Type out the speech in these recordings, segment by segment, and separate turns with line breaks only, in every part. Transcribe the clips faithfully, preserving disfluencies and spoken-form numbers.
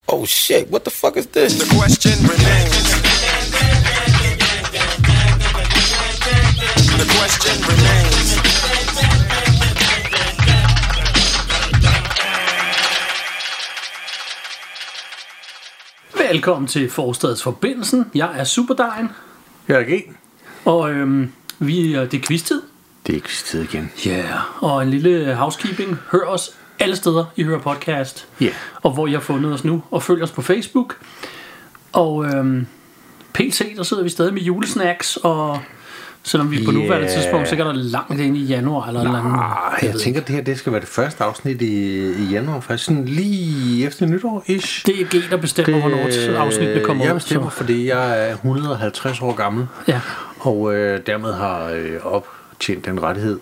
Oh shit, what the fuck is this?
The question remains. The question remains.
Velkommen til Forstadets Forbindelsen. Jeg er Superdejen.
Jeg er G.
Og øhm, vi er, det er quiz-tid.
Det er quiz-tid igen.
Ja, yeah. Og en lille housekeeping. Hør os alle steder, I hører podcast.
Ja. Yeah.
Og hvor I har fundet os nu. Og følg os på Facebook. Og øhm, P C, der sidder vi stadig med julesnacks. Og selvom vi på yeah. nuværende tidspunkt sikkert er langt ind i januar eller noget andet.
Jeg, jeg tænker, at det her det skal være det første afsnit i, i januar. Faktisk sådan lige efter nytår-ish.
Det er G, der bestemmer, det, hvornår afsnittet kommer ud.
Jeg bestemmer, så. Fordi jeg er et hundrede og halvtreds år gammel.
Ja.
Og øh, dermed har øh, optjent den rettighed.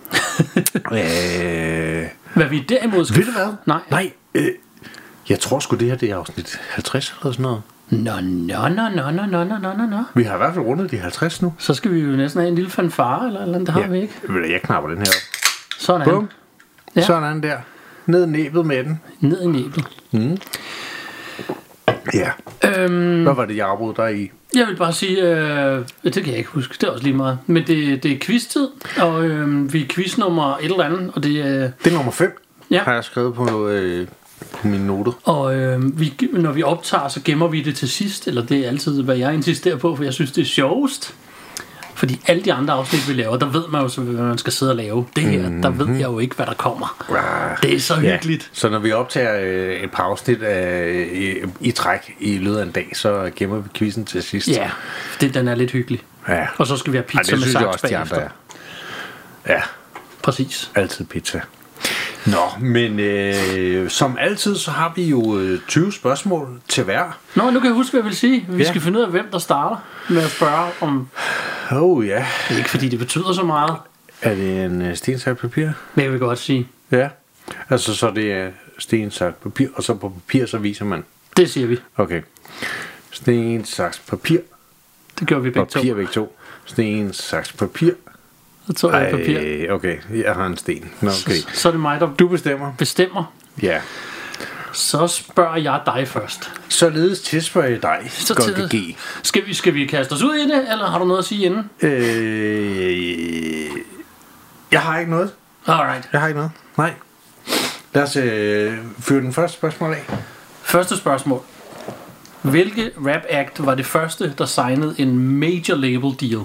øh,
Hvad vi derimod skal...
Ved du hvad?
Nej.
Nej øh, jeg tror sgu det her det er afsnit halvtreds eller sådan noget.
Nå, nå, nå, nå, nå, nå, nå, nå, nå.
Vi har i hvert fald rundet de halvtreds nu.
Så skal vi jo næsten have en lille fanfare, eller eller andet, det har
ja.
vi ikke.
Jeg knapper den her op.
Sådan.
Bum. Ja. Sådan der. Ned i næbet med den.
Ned i næbet.
Mm. Ja.
Øhm,
Hvad var det, jeg afbrød dig i?
Jeg vil bare sige, øh, det kan jeg ikke huske, det er også lige meget. Men det, det er quiz-tid, og øh, vi er quiz nummer et eller andet, og det er...
Det er nummer fem,
ja.
Har jeg skrevet på, øh, på mine noter.
Og øh, vi, når vi optager, så gemmer vi det til sidst, eller det er altid, hvad jeg insisterer på, for jeg synes, det er sjovest. Fordi alle de andre afsnit, vi laver, der ved man jo så, hvad man skal sidde og lave. Det her, mm-hmm. der ved jeg jo ikke, hvad der kommer.
Ah,
det er så hyggeligt.
Ja. Så når vi optager øh, et par afsnit øh, i, i træk i løbet af en dag, så gemmer vi quizzen til sidst.
Ja, det, den er lidt hyggelig.
Ja.
Og så skal vi have pizza
Ej,
med saks
også,
bagefter.
Ja.
Præcis.
Altid pizza. Nå, men øh, som altid, så har vi jo øh, tyve spørgsmål til hver.
Nå, nu kan jeg huske, hvad jeg vil sige. Vi
ja.
skal finde ud af, hvem der starter med at spørge om...
Oh ja.
Det er ikke fordi, det betyder så meget.
Er det en øh, sten, saks, papir?
Det vil jeg godt sige.
Ja. Altså, så det er sten, saks, papir, og så på papir, så viser man.
Det siger vi.
Okay. Sten, saks, papir.
Det gør vi begge
papir, to. Papir, begge to. Sten, saks, papir.
Så tror jeg papir.
Okay, jeg har en sten. Nå, okay.
Så, så er det mig, der
du bestemmer.
Bestemmer.
Ja.
Så spørger jeg dig først.
Således tilspørger jeg dig.
Så til, G. Skal vi, skal vi kaste os ud i det, eller har du noget at sige inden?
Øh, jeg har ikke noget.
Alright.
Jeg har ikke noget. Nej. Lad os øh, fyre den første spørgsmål af.
Første spørgsmål. Hvilke rap act var det første, der signede en major label deal?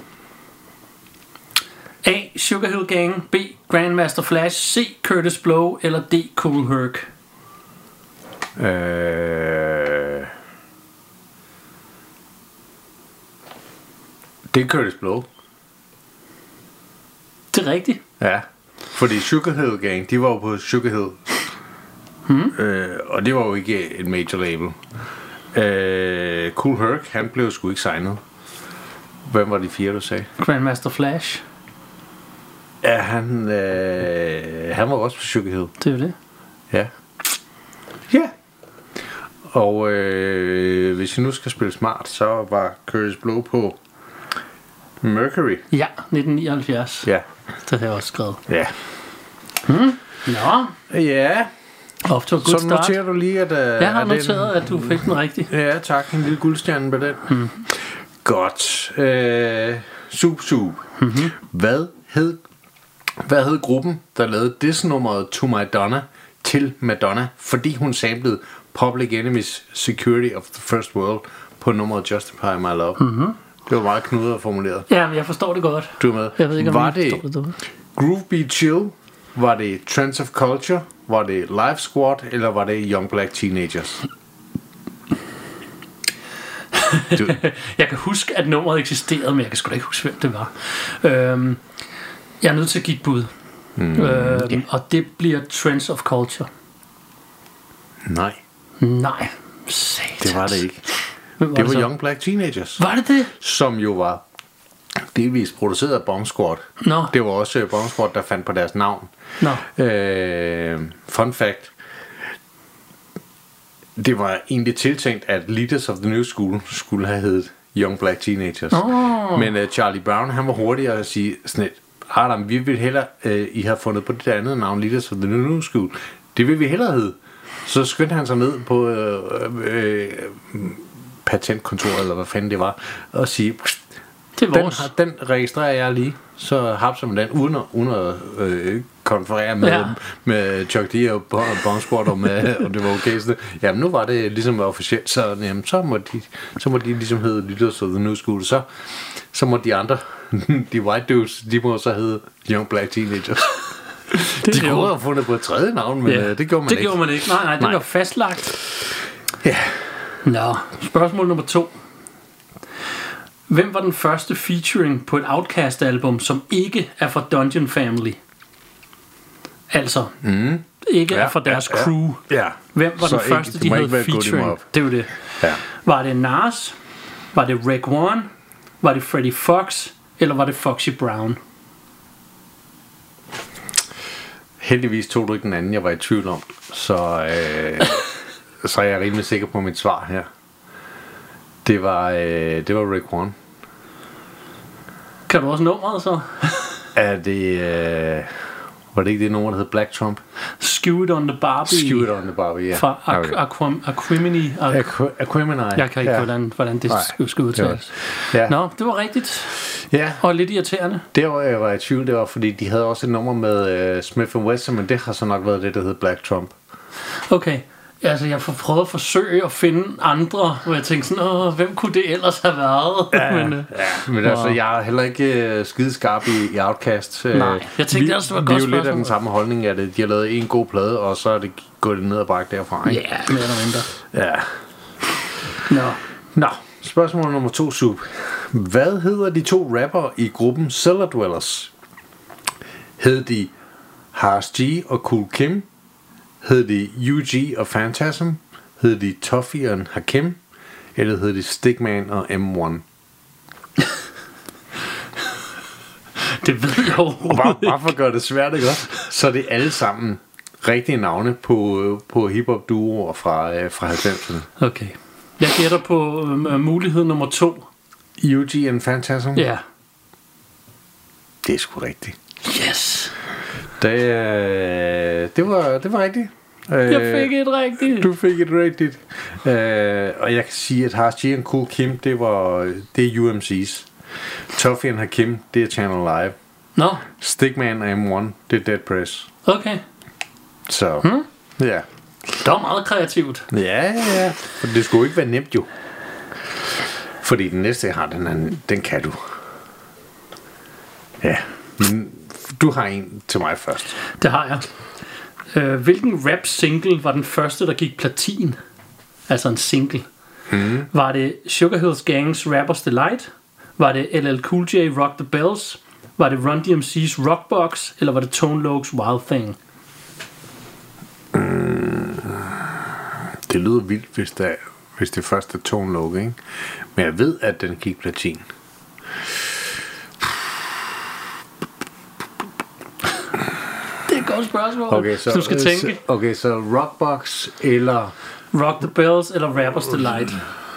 A. Sugar Hill Gang. B. Grandmaster Flash. C. Curtis Blow. Eller D. Kool Herc.
Øh... Det er Curtis Blow.
Det er rigtigt.
Ja. Fordi Sugar Hill Gang, de var jo på Sugar Hill.
Hmm.
Øh, og det var jo ikke et major label. Øh, Kool Herc, han blev sgu ikke signet. Hvem var de fire, du sagde?
Grandmaster Flash.
Ja, han, øh, han var også på Sugar Hill.
Det er jo det.
Ja. Ja. Og øh, hvis jeg nu skal spille smart, så var Curtis Blow på Mercury.
Ja, nitten nioghalvfjerds.
Ja.
Det har jeg også skrevet.
Ja.
Hmm. Nå.
Ja.
Off to a good
så noterer
start.
du lige, at... Uh,
jeg har
at
noteret,
den,
at du fik den rigtig.
Ja, tak. En lille guldstjerne på den.
Hmm.
Godt. Øh, sup, sup.
Mm-hmm.
Hvad hed... Hvad hed gruppen, der lavede diss-nummeret To My Donna til Madonna, fordi hun samplede Public Enemy's Security of the First World på nummeret Justify My Love?
Mm-hmm.
Det var meget knudret formuleret.
Ja, men jeg forstår det godt.
Du er med.
Jeg ved ikke, om
var
jeg
det
forstår det.
Groove Beat Chill? Var det Trends of Culture? Var det Live Squad? Eller var det Young Black Teenagers?
Jeg kan huske, at nummeret eksisterede, men jeg kan sgu da ikke huske, hvem det var. Øhm, jeg er nødt til at give et bud. Mm, øhm, yeah. Og det bliver Trends of Culture.
Nej.
Nej. Satans.
Det var det ikke.
Var
det,
det
var
så?
Young Black Teenagers.
Var det det?
Som jo var delvis produceret af Bomb Squad.
No.
Det var også Bomb Squad, der fandt på deres navn.
No.
Øh, fun fact. Det var egentlig tiltænkt, at Leaders of the New School skulle have heddet Young Black Teenagers.
Oh.
Men uh, Charlie Brown, han var hurtigere at sige sådan et, Adam, vi vil hellere, uh, I har fundet på det andet navn, Leaders of the New School. Det vil vi hellere hedde. Så skyndte han sig ned på øh, øh, patentkontoret, eller hvad fanden det var, og sige,
Det er
den,
vores.
har- den registrerer jeg lige, så hapser man den, uden at, uden at øh, konferere med,
Ja.
ja. med Chuck D og Bongsport, om, øh, om det var okay. Så det, jamen nu var det ligesom officielt, så, jamen, så, må de, så må de ligesom hedde Lytters of the New School, så, så må de andre, de white dudes, de må så hedde Young Black Teenagers.
Det
De
er
kunne
jo-
have fundet på et tredje navn, men
Ja,
øh, det gjorde man
det
ikke.
gjorde man ikke. Nej, nej, det
Nej.
var fastlagt.
Ja.
Nå, spørgsmål nummer to. Hvem var den første featuring på et Outkast-album, som ikke er fra Dungeon Family? Altså, mm. ikke
Ja,
er fra deres
ja, ja.
crew.
Ja.
Hvem var
Så
den
ikke-
første,
det
de
må
havde
ikke være Goody
featuring?
Mob.
Det var det.
Ja.
Var det Nas? Var det Rick Warren? Var det Freddie Fox? Eller var det Foxy Brown?
Heldigvis tog du ikke den anden, jeg var i tvivl om. Så, øh, så er jeg rimelig sikker på mit svar her. Det var, øh, det var Rick Warren.
Kan du også nummeret så?
Er det... Øh, var det ikke det nummer, der hed Black Trump?
Skew It on the Barbie.
Skew It on the Barbie, ja.
Fra
Okay.
Aqu- Aquam- Aquemini. Aqu-
Aqu- Aquemini.
Jeg kan ikke,
ja.
hvordan, hvordan det
Nej,
skulle, skulle
det var-
udtales.
Ja.
Nå, det var rigtigt.
Ja,
Og lidt irriterende.
der var jeg var i tvivl, det var fordi, de havde også et nummer med uh, Smith and Wesson, men det har så nok været det, der hed Black Trump.
Okay. Altså, jeg får prøvet at forsøge at finde andre, hvor jeg tænkte sådan, åh, hvem kunne det ellers have været? Men, øh,
Ja, men altså, jeg er heller ikke uh, skide skarp i, i Outcast. Uh,
Nej, jeg tænkte
vi,
også, det var et
vi er
godt
jo lidt af
spørgsmål.
den samme holdning, at de har lavet en god plade, og så er det gået ned og brække derfra, ikke?
ja, mere eller mindre.
Ja.
Nå.
Nå, spørgsmål nummer to, Sup. Hvad hedder de to rapper i gruppen Cellar Dwellers? Hed de Haas G og Kool Kim? Hed de U G og Phantasm? Hed de Toffee og Hakim? Eller hed de Stickman og M one?
Det ved jeg
Bare,
overhovedet
bare for at gøre det svært, ikke også? Så er det alle sammen rigtige navne på, på hiphop duoer fra, øh, fra halvfemserne.
Okay. Jeg gætter på øh, mulighed nummer to.
U G and Phantasm?
Ja.
Det er sgu rigtigt.
Yes.
Det, øh, det, var, det var rigtigt.
Jeg fik et rigtigt.
Du fik et rigtigt. Øh, og jeg kan sige, at Haas G og Kool Kim, det var det er U M C's. Toffee and Hakim, det er Channel Live.
Nå,
Stickman og M one, det er Dead Press.
okay.
Så,
Hmm?
ja.
Det var meget kreativt.
Ja, ja. For det skulle ikke være nemt jo. Fordi den næste, jeg har, den, er, den kan du. Ja. Men du har en til mig først.
Det har jeg. Øh, hvilken rap-single var den første, der gik platin? Altså en single. Mm. Var det Sugar Hills Gangs Rapper's Delight? Var det L L Cool J Rock the Bells? Var det Run D M C's Rockbox? Eller var det Tone Loc's Wild Thing?
Det lyder vildt, hvis det, er, hvis det først er Tone Loc, ikke? Men jeg ved, at den gik platin.
Det er et godt spørgsmål.
Okay, så,
du skal
så,
tænke.
okay, så Rockbox eller...
Rock the Bells eller Rapper's Delight?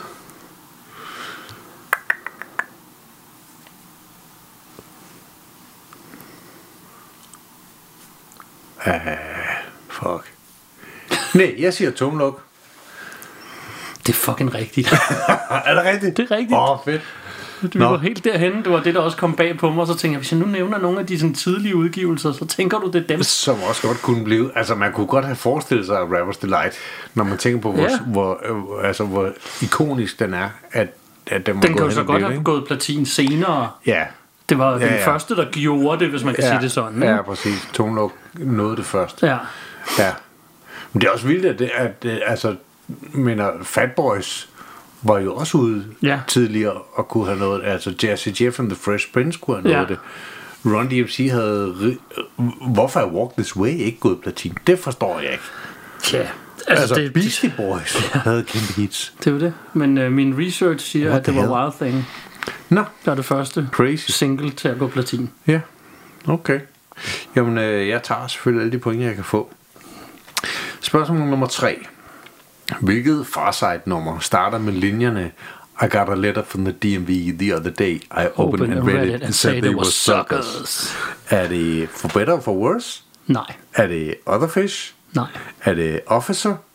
Uh, fuck. Nej, jeg siger Tone Loc.
Det er fucking rigtigt.
Er det rigtigt?
Det er rigtigt.
Åh, oh, fedt.
Vi var helt derhenne. Det var det, der også kom bag på mig. Og så tænkte jeg, hvis jeg nu nævner nogle af de sådan, tidlige udgivelser, så tænker du, det er dem.
Som også godt kunne blive... Altså, man kunne godt have forestillet sig Rapper's Delight, når man tænker på, hvor,
Ja.
hvor, øh, altså, hvor ikonisk den er, at, at den, var
Den
gået
kan jo
hen
så
og
godt
blive,
have
ikke?
gået platin senere.
Ja,
Det var den
ja.
første, der gjorde det, hvis man kan
ja,
sige det sådan. Ikke?
Ja, præcis. Tone Loc nåede det først.
Ja.
Ja. Men det er også vildt, at, det, at det, altså, mener, Fat Boys var jo også ude
Ja.
tidligere og kunne have noget, altså Jazzy Jeff and the Fresh Prince kunne have
Ja.
noget det. Run D M C havde, ri- hvorfor er Walk This Way ikke gået platin? Det forstår jeg ikke.
Tja, altså,
Altså,
altså
det,
det,
Beastie Boys havde kæmpe hits.
det var det. Men uh, min research siger,
What
at det
the
var
hell?
Wild Thing,
Nå,
der er det første
crazy.
single til at gå platin.
Ja, okay. Jamen, øh, jeg tager selvfølgelig alle de point, jeg kan få. Spørgsmål nummer tre. Hvilket Farsight-nummer starter med linjerne I got a letter from the D M V the other day. I opened and read it and said they were suckers. Er det For Better or For Worse?
Nej,
Er det Other Fish?
nej,
Er det Officer?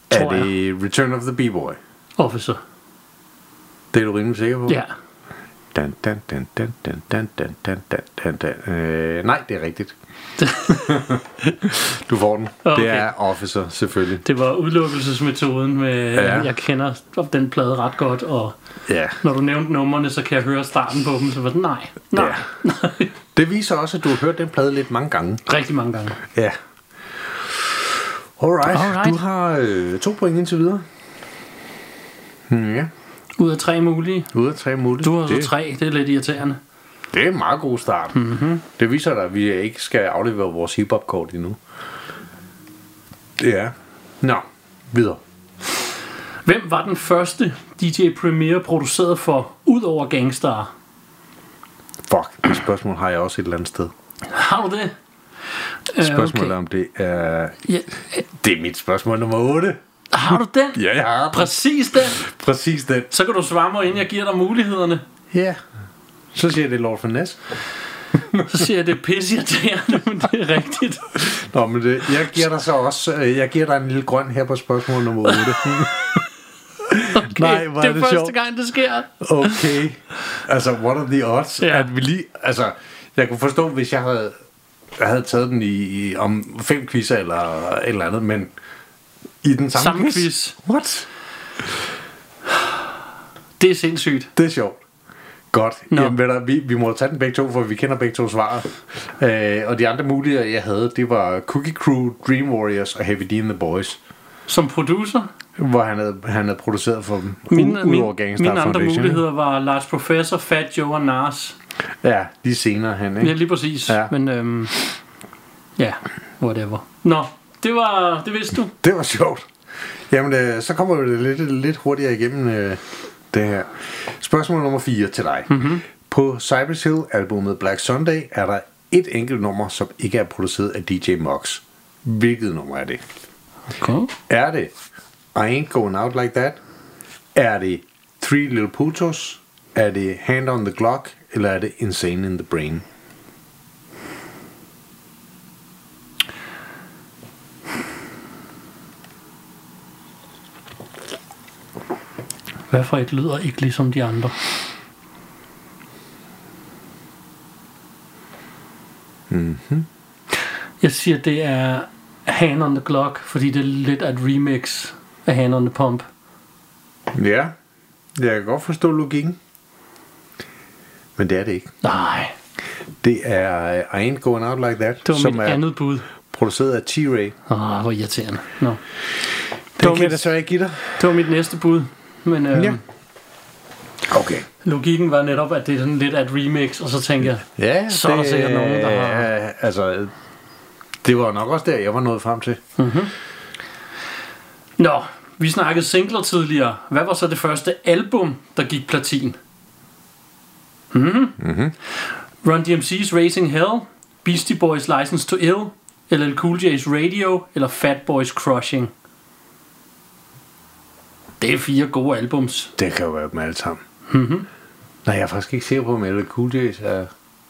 Er
Tror jeg.
det Return of the B-Boy?
Officer.
Det er du rimelig sikker på?
Ja.
Dan, dan, dan, dan, dan, dan, dan, dan, dan, dan, dan. Øh, nej, det er rigtigt. Du får den.
Okay.
Det er Officer, selvfølgelig.
Det var udelukkelsesmetoden med,
Ja.
ja. Jeg kender den plade ret godt, og
Ja.
når du nævnte numrene, så kan jeg høre starten på dem, så var det nej, nej,
Ja.
nej.
Det viser også, at du har hørt den plade lidt mange gange.
Rigtig mange gange.
Ja. Alright.
Alright.
Du har øh, to point indtil videre. Hmm, ja.
Ud af tre mulige.
Ud af tre mulige.
Du har så
det,
tre, det er lidt irriterende.
det er en meget god start. Mm-hmm. Det viser dig, at vi ikke skal aflevere vores hiphop-kort endnu. Ja. Nå, videre.
Hvem var den første D J Premier produceret for, ud over Gangstar?
Fuck, det spørgsmål har jeg også et eller andet sted.
Har du det?
Spørgsmålet
okay.
er, om det er...
Ja,
Det er mit spørgsmål nummer otte.
har du den?
Ja, jeg har den.
Præcis den.
Præcis den.
Så kan du svare mig, inden jeg giver dig mulighederne.
Ja. Så siger jeg, det er Lord Finesse.
Så siger jeg, det er pisseirriterende, men det er rigtigt.
Nå, men det, jeg giver dig så også... øh, Jeg giver dig en lille grøn her på spørgsmål nummer otte.
Okay,
Nej, hvor er
det er
det
første
sjovt.
gang, det sker.
Okay. Altså, what are the odds?
Ja.
At vi lige... Altså, jeg kunne forstå, hvis jeg havde, jeg havde taget den i, i om fem quizzer eller et eller andet, men i den samme,
Samme quiz.
What?
Det er sindssygt.
Det er sjovt. Godt.
Nå.
Jamen, ved du, vi, vi må tage den begge to, for vi kender begge to svaret. Øh, og de andre muligheder, jeg havde, det var Cookie Crew, Dream Warriors og Heavy D and the Boys.
Som producer,
Hvor han havde, han havde produceret for dem.
mine,
u- ud over
mine,
Gangstar
mine andre
Foundation,
muligheder var Large Professor, Fat Joe og Nas.
ikke? Ja, de senere hen, ikke?
Ja, lige præcis.
Ja.
Men øhm, ja, whatever. Nå, det var, det vidste du.
Det var sjovt. Jamen, øh, så kommer vi lidt, lidt hurtigere igennem øh, det her. Spørgsmål nummer fire til dig. Mm-hmm. På Cypress Hill-albummet Black Sunday er der et enkelt nummer, som ikke er produceret af D J Muggs. Hvilket nummer er det?
Okay.
Er det I Ain't Going Out Like That? Er det Three Little Putos? Er det Hand on the Glock? Eller er det Insane in the Brain?
Hvad for et lyder ikke ligesom de andre?
Mm-hmm.
Jeg siger, det er Hand on the Glock, fordi det er lidt af et remix af Hand on the Pump.
Ja, jeg kan godt forstå logikken. Men det er det ikke.
Nej,
Det er I Ain't Going Out Like That,
det var
som
mit
er
andet bud.
produceret af T-Ray.
Åh, hvor irriterende. Nå.
Det
var
kan jeg
mit-
desværre ikke give dig.
Det var mit næste bud. Men øhm,
Ja. Okay.
logikken var netop, at det er sådan lidt af et remix, og så tænker jeg,
Ja,
så er der sikkert nogen, der har...
Ja, altså, det var nok også der, jeg var nået frem til.
Nå, vi snakkede singler tidligere. Hvad var så det første album, der gik platin? Mm-hmm. Mm-hmm. Run D M C's Raising Hell, Beastie Boys License to Ill, L L Cool J's Radio, eller Fat Boys Crushing? Det er fire gode albums.
Det kan jo være dem alle sammen.
Mm-hmm.
Nej, jeg er faktisk ikke sikker på, om L L Cool J's er...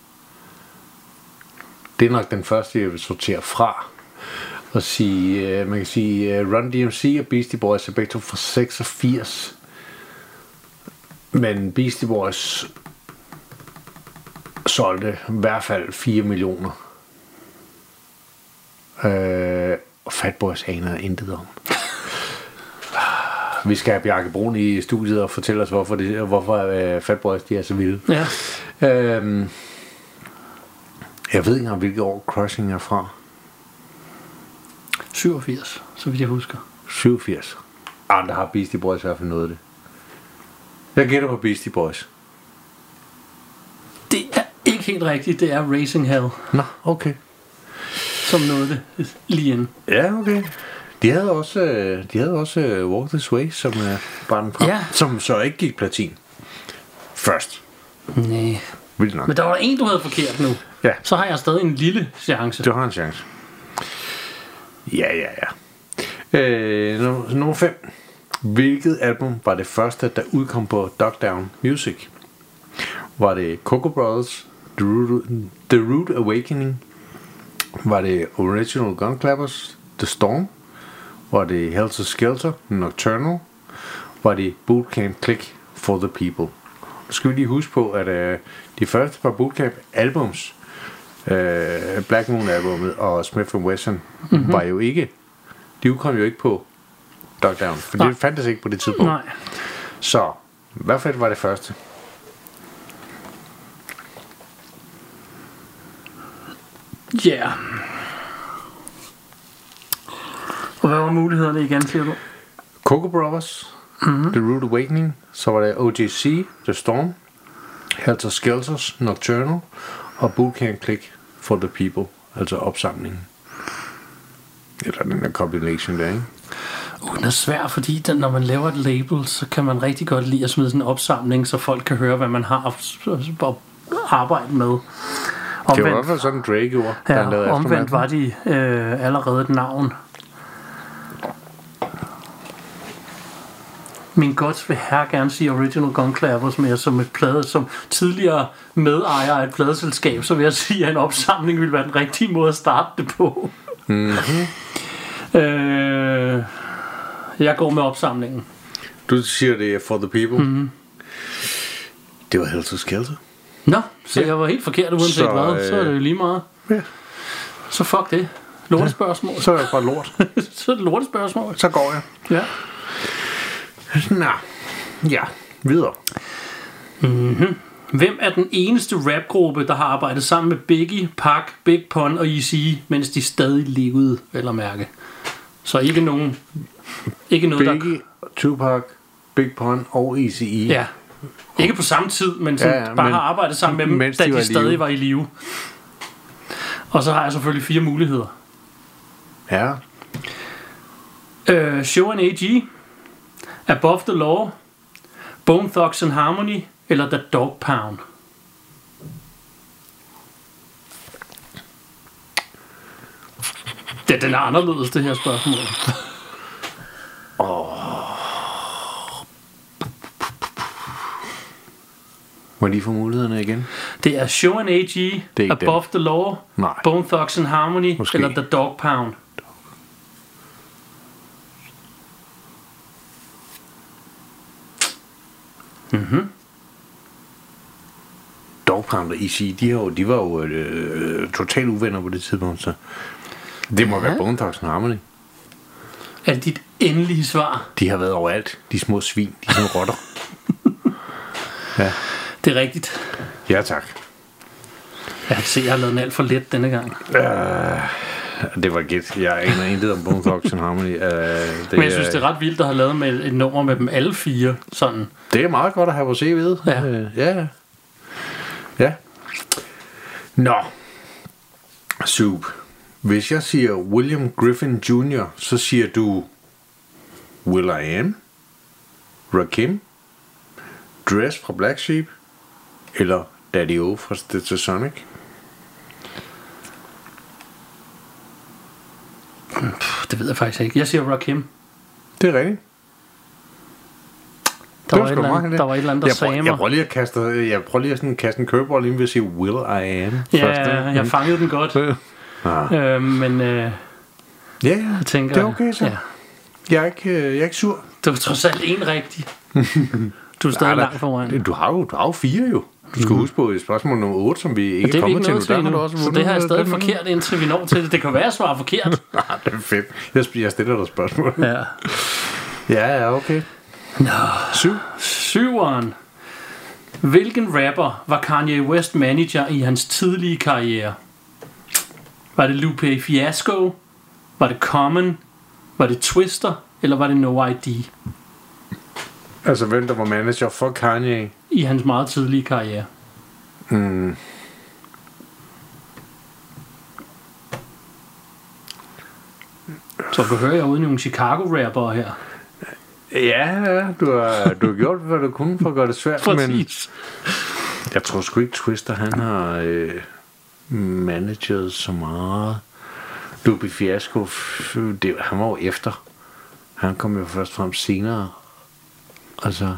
Det er nok den første, jeg vil sortere fra. Og sige, uh, man kan sige, uh, Run D M C og Beastie Boys er begge to fra seksogfirs. Men Beastie Boys solgte i hvert fald fire millioner. Uh, og Fat Boys aner jeg intet om. Vi skal have Bjarke Brun i studiet og fortælle os, hvorfor, det, hvorfor uh, Fat Boys de er så vilde.
Ja.
Uh, jeg ved ikke engang, hvilket år Crushing er fra.
syvogfirs, så vidt jeg husker.
syvogfirs. Andre har Beastie Boys i hvert fald noget af det. Jeg gætter på Beastie Boys.
Det er ikke helt rigtigt. Det er Raising Hell,
Nå, okay.
som nåede det lige inden.
Ja, okay. De havde også, øh, de havde også øh, Walk This Way, som er bare den frem,
Ja.
som så ikke gik platin. Først.
Nej.
Vildt nok.
Men der var en, du havde forkert nu.
Ja,
Så har jeg stadig en lille chance.
du har en chance. Ja, ja, ja. Øh, nummer, nummer fem. Hvilket album var det første, der udkom på Dog Down Music? Var det Coco Brothers, The Root, The Root Awakening? Var det Original Gun Clappers, The Storm? Var det Helter Skelter, Nocturnal? Var det Bootcamp Click for the People? Nu skal vi lige huske på, at øh, de første par Bootcamp albums, øh, Black Moon albumet og Smith and Wesson, mm-hmm. var jo ikke, de udkom jo ikke på Lockdown, for
Nej.
det fandtes ikke på det tidspunkt.
Nej.
Så, hvad for et var det første?
Ja. Yeah. Og hvad var mulighederne igen, siger du?
Coco Brothers, mm-hmm. The Rude Awakening, så var det O J C, The Storm, Helter Skelters, Nocturnal, og Bootcamp Click for the People, altså opsamlingen. Eller den der combination der, ikke?
Uh, den er svær, fordi den, når man laver et label, så kan man rigtig godt lide at smide sådan en opsamling, så folk kan høre, hvad man har at arbejde med. Omvendt,
det var i hvert fald sådan Drake gjorde, da han lavede
ja, omvendt
Aftermath.
var de øh, allerede et navn. Min godt vil her gerne sige Original Gun Clappers, men jeg som et plade, som tidligere medejer af et pladeselskab, så vil jeg sige, at en opsamling ville være den rigtige måde at starte det på. Mm-hmm. øh, jeg går med opsamlingen.
Du siger det er For the People.
Mm-hmm.
Det var Helter Skelter.
Nå, så ja. Jeg var helt forkert uanset
så,
hvad, så er det jo lige meget.
Ja.
Så fuck det. Lortespørgsmål.
Så er det bare lort.
Så er det lortespørgsmål.
Så går jeg.
Ja.
Nå, ja, videre.
Mm-hmm. Hvem er den eneste rapgruppe, der har arbejdet sammen med Biggie, Pac, Big Pun og Eazy, mens de stadig levede, vel at mærke? Så ikke nogen... Ikke noget,
Biggie, der... Tupac, Big Pun og Eazy-E.
Ja. Ikke på samme tid, men, sådan, ja, ja, bare men har arbejdet sammen med dem, da de, de stadig var i live. Og så har jeg selvfølgelig fire muligheder.
Ja.
Uh, Show and A G, Above the Law, Bone Thugs and Harmony eller The Dog Pound. Det, den er anderledes, det her spørgsmål.
Åh. Må de få mulighederne igen?
Det er Show and A G, Above den. the Law,
Nej.
Bone Thugs and Harmony
Måske.
eller The Dog Pound. Mhm.
Dog Pound og Eazy, de, har jo, de var jo øh, totalt uvenner på det tidspunkt, så det må ja. være Bone Thugs and Harmony.
Er det dit endelige svar?
De har været overalt, de små svin, de små rotter. Ja.
Det er rigtigt.
Ja, tak.
Jeg kan se, at jeg har lavet den alt for let denne gang.
Uh, det var gæt. Jeg aner intet om Bone Thugs and Harmony. Uh, det
Men jeg synes, det er ret vildt at have lavet med et nummer med dem alle fire. Sådan.
Det er meget godt at have på C V'et.
Ja.
Uh, ja, ja. Ja. Nå. Soup. Hvis jeg siger William Griffin junior, så siger du Will I Am, Rakim, Dress fra Black Sheep eller Daddy O fra Stetsasonic.
Det ved jeg faktisk ikke. Jeg siger Rakim.
Det er rigtigt.
Der var, et eller andet, der var et eller andet, der
jeg
sagde
prøver,
mig.
Jeg prøver lige at kaste, jeg prøver lige at sådan kaste en curveball ind ved at sige Will I Am.
Ja,
først,
jeg fangede den godt.
Ah.
Øh, men øh,
Ja,
jeg tænker,
det er okay så.
Ja.
Jeg er ikke, jeg er ikke sur.
Det var trods alt en rigtig. Du er stadig langt foran.
Du har jo, du har jo fire jo. Du skal mm. huske på et spørgsmål nummer otte, som vi ikke
det
er
er
kommet
ikke
til nu.
til
Der har du
nu.
også
Så
vundet
det har jeg stadig
den
forkert, indtil vi når til det. Det kan være, at jeg svarer forkert.
Nej, det er fedt. Jeg, jeg stiller dig spørgsmål.
Ja.
Ja, ja, okay.
Nå.
Syv.
Syveren. Hvilken rapper var Kanye West manager i hans tidlige karriere? Var det Lupe Fiasco? Var det Common? Var det Twister? Eller var det No I D?
Altså, hvem der var manager for Kanye?
I hans meget tidlige karriere.
Mm.
Så du hører, jeg er ude i nogle Chicago-rappere her.
Ja, du har, du har gjort, hvad du kunne for at gøre det svært.
Præcis.
Men jeg tror sgu ikke, Twister, han har øh, managet så meget. Lupe Fiasco, det, han var jo efter. Han kom jo først frem senere. Altså...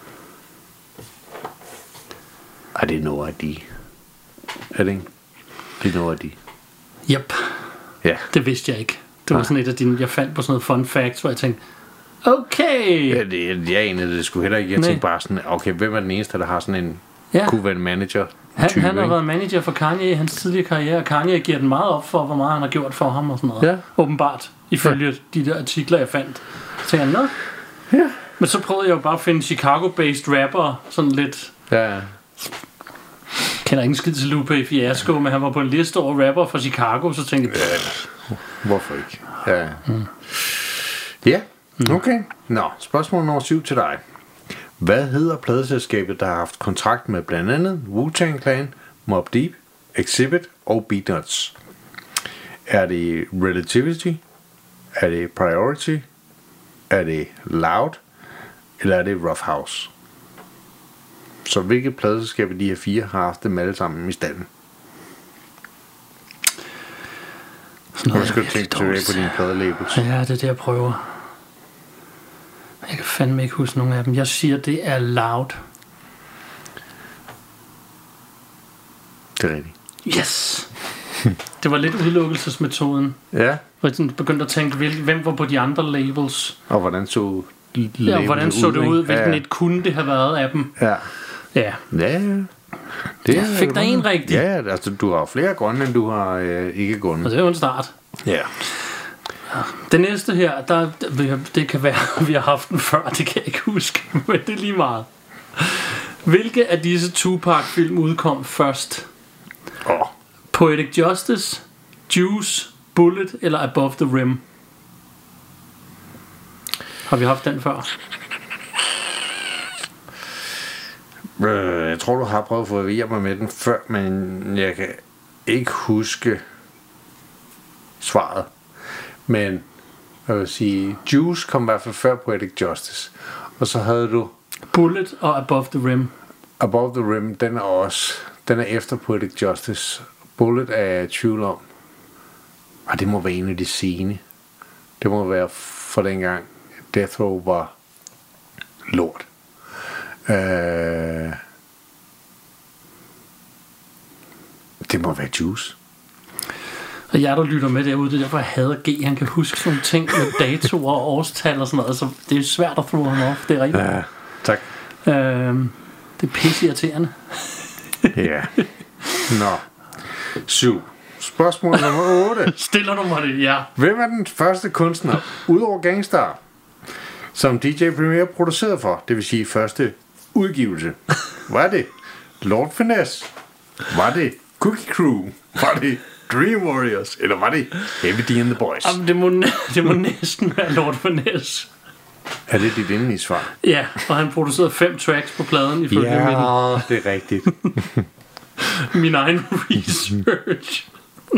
Ej, det er No I D. Er det ikke? Det er No I D.
Yep.
Ja.
Det vidste jeg ikke. Det var sådan et af dine, jeg fandt på sådan noget fun facts, hvor jeg tænkte, okay.
Ja, det, jeg anede det sgu heller ikke. Jeg
Nej.
tænkte bare sådan, okay, hvem er den eneste, der har sådan en,
Ja.
kunne være en manager?
Han,
type,
han har
ikke?
været manager for Kanye i hans tidligere karriere, og Kanye giver den meget op for, hvor meget han har gjort for ham og sådan noget.
Ja.
Åbenbart, ifølge ja. de der artikler, jeg fandt. Så tænkte jeg, nå.
Ja.
Men så prøvede jeg jo bare at finde Chicago-based rapper, sådan lidt...
Ja,
Kender ingen skid til Lupe Fiasco, men han var på en liste over rapper fra Chicago, så tænkte jeg...
ja. Hvorfor ikke? Ja. Mm. Ja, okay. Nå, spørgsmål nummer syv til dig. Hvad hedder pladeselskabet, der har haft kontrakt med blandt andet Wu-Tang Clan, Mobb Deep, Exhibit og Beatnuts? Er det Relativity? Er det Priority? Er det Loud? Eller er det Rough House? Så hvilke pladeselskaber de her fire har haft dem alle sammen i standen?
Sådan
Nu skal du tænke tilbage på dine pladelabels.
Ja, det er det, jeg prøver. Jeg kan fandme ikke huske nogen af dem. Jeg siger, det er Loud.
Det er rigtigt.
Yes! Det var lidt udelukkelsesmetoden.
Ja,
Hvor jeg sådan begyndte at tænke, hvil- hvem var på de andre labels?
og hvordan så
Ja, og hvordan så det ud? Hvilken
ja,
et kunne det have været af dem?
ja.
Ja.
Ja, ja. Det
Jeg fik der en rigtig.
Ja, altså du har flere grønne, end du har øh, ikke grønne.
Og det er jo en start.
Ja.
Det næste her, der, det kan være, vi har haft den før, det kan jeg ikke huske, men det er lige meget. Hvilke af disse Tupac-film udkom først?
Åh, oh,
Poetic Justice, Juice, Bullet eller Above the Rim? Har vi haft den før?
øh, jeg tror du har prøvet at forvirre mig med den før, men jeg kan ikke huske svaret. Men jeg vil sige, Juice kom i hvert fald før Poetic Justice. Og så havde du
Bullet og Above the Rim.
Above the Rim, den er også, den er efter Poetic Justice. Bullet er jeg i tvivl om. Og det må være en af de sene. Det må være for dengang Death Row var lort. Øh, det må være Juice.
Og jeg, der lytter med derude, det er derfor, jeg hader G. Han kan huske sådan nogle ting med datoer og årstal og sådan noget. Så det er svært at throw ham off. Det er rigtigt.
Ja, tak.
Øhm, det er pisseirriterende.
Ja. Nå. Syv. Spørgsmål nummer otte.
Stiller du mig det? Ja.
Hvem er den første kunstner, udover Gangstar, som D J Premier producerede for? Det vil sige første udgivelse. Var det Lord Finesse? Var det Cookie Crew? Var det Dream Warriors? Eller var det Heavy D and the Boys?
Jamen, det, må, det må næsten være Lord Finesse.
Er det dit endelige svar?
Ja, og han producerede fem tracks på pladen ifølge min,
det er rigtigt.
min egen research.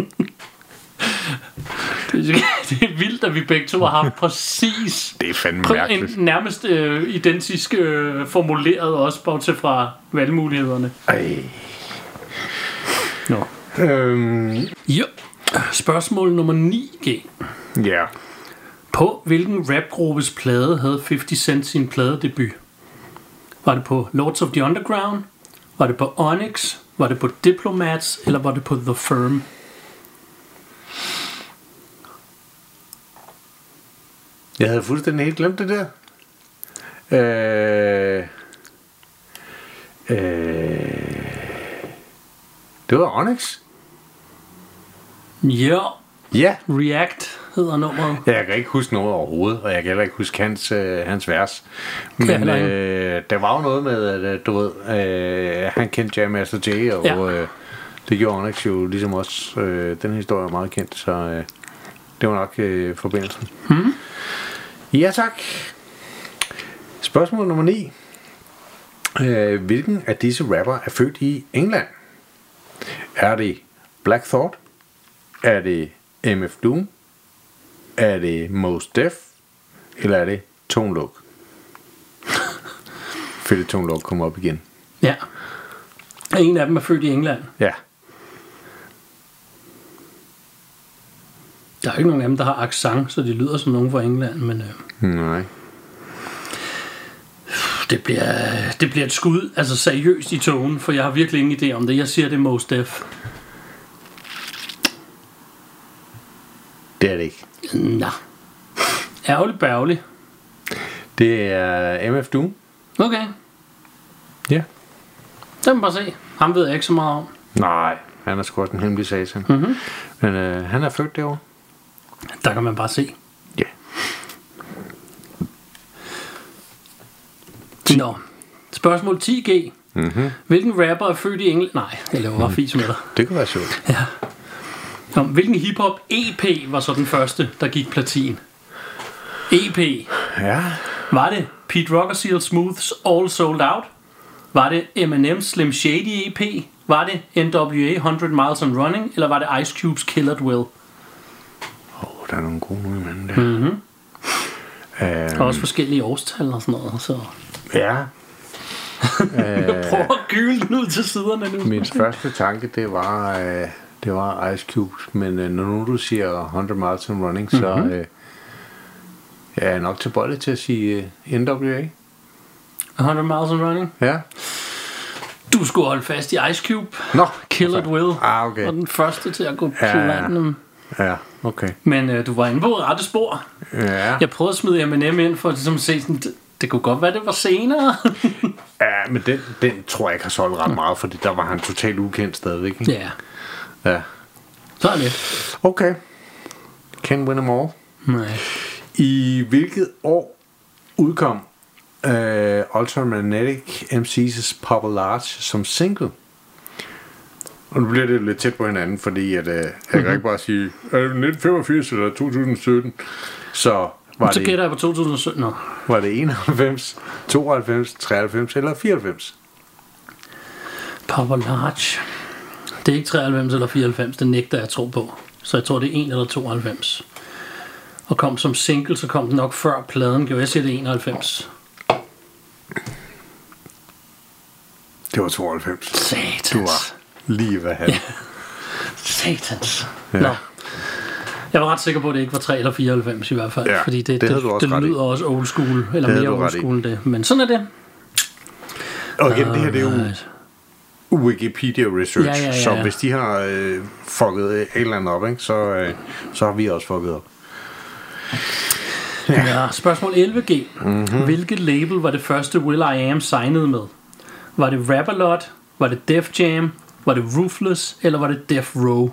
det, er, det er vildt, at vi begge to har haft præcis
Det er fandme
præ-
mærkeligt.
en nærmest øh, identisk øh, formuleret også, bortset fra valgmulighederne.
Ej.
Nå.
Øhm,
Jo. Spørgsmål nummer ni G.
ja.
På hvilken rapgruppes plade havde halvtreds Cent sin pladedebut? Var det på Lords of the Underground? Var det på Onyx? Var det på Diplomats? Eller var det på The Firm?
Jeg havde fuldstændig helt glemt det der. Øh, øh, det var Onyx.
Ja,
Ja.
React hedder nummeret.
Jeg kan ikke huske noget overhovedet, og jeg kan heller ikke huske hans, øh, hans vers.
jeg
Men
heller ikke.
øh, der var jo noget med, at øh, du ved, øh, han kendte Jam Master Jay, og
Ja.
øh, det gjorde Onyx jo ligesom også. Øh, den historie er meget kendt, så øh, det var nok øh, forbindelsen.
Hmm?
Ja, tak. Spørgsmål nummer ni. Øh, hvilken af disse rapper er født i England? Er det Black Thought? Er det M F Doom? Er det Mos Def? Eller er det Tone Loc? Fordi Tone Loc kommer op igen.
Ja. Og en af dem er født i England.
Ja.
Der er ikke nogen af dem, der har accent, så de lyder som nogen fra England, men øh,
Nej.
det, bliver, det bliver et skud, altså seriøst i togen, for jeg har virkelig ingen idé om det. Jeg siger, det er Mos Def.
Det er det ikke.
Nå. Ærgerlig bærgerlig.
Det er M F Doom.
Okay.
Ja.
Det må man bare se. Ham ved jeg ikke så meget om.
Nej, han er sgu også en hemmelig satan.
Mm-hmm.
Men øh, han er født derovre.
Der kan man bare se.
Ja.
Nå. Spørgsmål ti G.
Mm-hmm.
Hvilken rapper er født i England? Nej, jeg laver bare fis med dig.
Det kunne være sjovt.
Ja. Nå, hvilken hiphop E P var så den første, der gik platin? E P.
Ja.
Var det Pete Rock og Seal Smooth's All Sold Out? Var det Eminem's Slim Shady E P? Var det N W A hundrede Miles and Running? Eller var det Ice Cube's Kill at Will?
Åh, oh, der er nogle gode nogle mænd der.
Mhm.
Um,
Der er også forskellige årstal og sådan noget, så...
Ja.
Jeg prøver at gyle den ud til siderne nu.
Min første tanke, det var, øh, det var Ice Cube. Men øh, når nu du siger hundrede Miles and Running, så
Mhm.
øh, jeg er nok tilbøjelig til at sige øh, N W A.
hundrede Miles and Running.
Ja.
Du skulle holde fast i Ice Cube.
Nå.
Kill at Will.
Ah, okay.
Og den første til at gå
Ja.
platinum.
Ja, okay.
Men øh, du var inde på rette spor.
Ja.
Jeg prøvede at smide Eminem ind for at ligesom se sådan, det, det kunne godt være, det var senere.
Ja, men den, den tror jeg ikke har solgt ret meget, fordi der var han totalt ukendt stadigvæk. Ikke?
Ja,
Ja.
så er det.
Okay. Can't win them all.
Nej.
I hvilket år udkom uh, Ultramagnetic M C's Papa Large som single? Og nu bliver det lidt tæt på hinanden, fordi at, uh, jeg kan ikke bare sige, er det nitten femogfirs eller to tusind sytten? Så var
Så
det,
gætter jeg på to tusind sytten. Nå.
var det enoghalvfems, tooghalvfems, treoghalvfems eller fireoghalvfems?
Papa Large. Det er ikke treoghalvfems eller fireoghalvfems, det nægter jeg tro på. Så jeg tror, det er en eller tooghalvfems. Og kom som single, så kom den nok før pladen. Gjorde jeg siger det er enoghalvfems.
Det var tooghalvfems.
Satans.
Du var lige hvad han.
Satans.
Ja.
Nå. Jeg var ret sikker på, at det ikke var tre eller fireoghalvfems i hvert fald.
Ja,
fordi det,
det
det,
havde du også
det
ret i.
lyder også old school. Eller
Det havde
mere
du
old
ret i.
school end det. Men sådan er det.
Og igen, det her det er jo
Alright.
Wikipedia research,
Ja, ja, ja,
så
ja.
hvis de har øh, fucket et eller andet op, ikke, så, øh, så har vi også fucket op.
Ja, spørgsmål elleve G.
Mhm.
Mm-hmm. Hvilket label var det første Will I Am signede med? Var det Rap-A-Lot? Var det Def Jam? Var det Ruthless? Eller var det Death Row?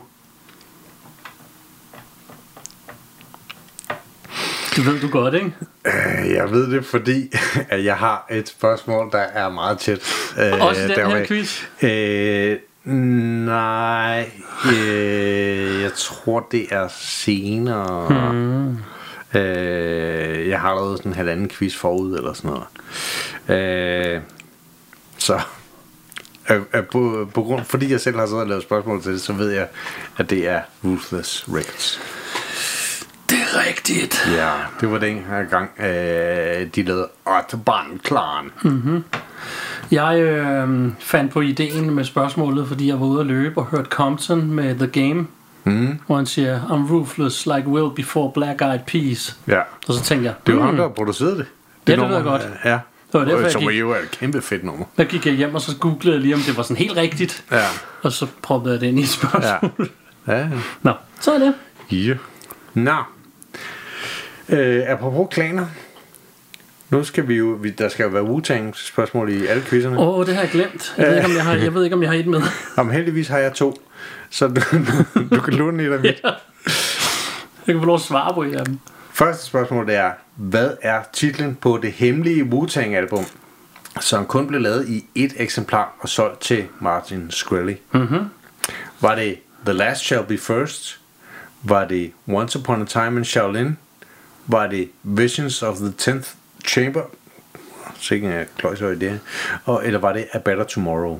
Det ved du godt, ikke?
Øh, Jeg ved det, fordi at jeg har et spørgsmål, der er meget tæt. Øh,
Også i den her
dermed.
quiz?
Øh, nej, øh, jeg tror, det er senere. Hmm. Øh, jeg har lavet sådan en halvanden quiz forud, eller sådan noget. Øh, så... Øh, øh, på, på grund, fordi jeg selv har siddet og lavet spørgsmål til det, så ved jeg, at det er Ruthless Records.
Det er rigtigt.
Ja, det var den her gang, øh, de lavede Autobahn Clan.
Mm. Jeg øh, fandt på ideen med spørgsmålet, fordi jeg var ude at løbe og hørte Compton med The Game,
Mm.
hvor han siger, I'm ruthless like Will before Black Eyed Peas.
Ja,
Og så tænkte jeg,
det er jo
hmm,
ham, der har produceret det.
Ja, det
nummer,
ved jeg godt.
Ja,
Det var derfor,
og
jeg
som
gik-
jo er et kæmpe fedt nummer.
der gik jeg hjem, og så googlede jeg lige, om det var sådan helt rigtigt.
Ja,
Og så proppede jeg det ind i et spørgsmål.
ja. Ja,
Nå, så er det.
ja. Nå. Øh, apropos klaner. Nu skal vi jo, vi- der skal jo være Wu-Tang spørgsmål i alle quizzerne.
Åh, oh, det har jeg glemt. Jeg ved ikke, om jeg har, jeg ved ikke, om jeg har et med.
Om heldigvis har jeg to, så du, du kan låne et af mit.
Jeg kan få lov at svare på et af dem.
Første spørgsmål det er, hvad er titlen på det hemmelige Wu-Tang album, som kun blev lavet i et eksemplar og solgt til Martin Shkreli?
Mm-hmm.
Var det The Last Shall Be First? Var det Once Upon a Time in Shaolin? Var det Visions of the tenth Chamber? Sikken er kløjser i det. Og, eller var det A Better Tomorrow?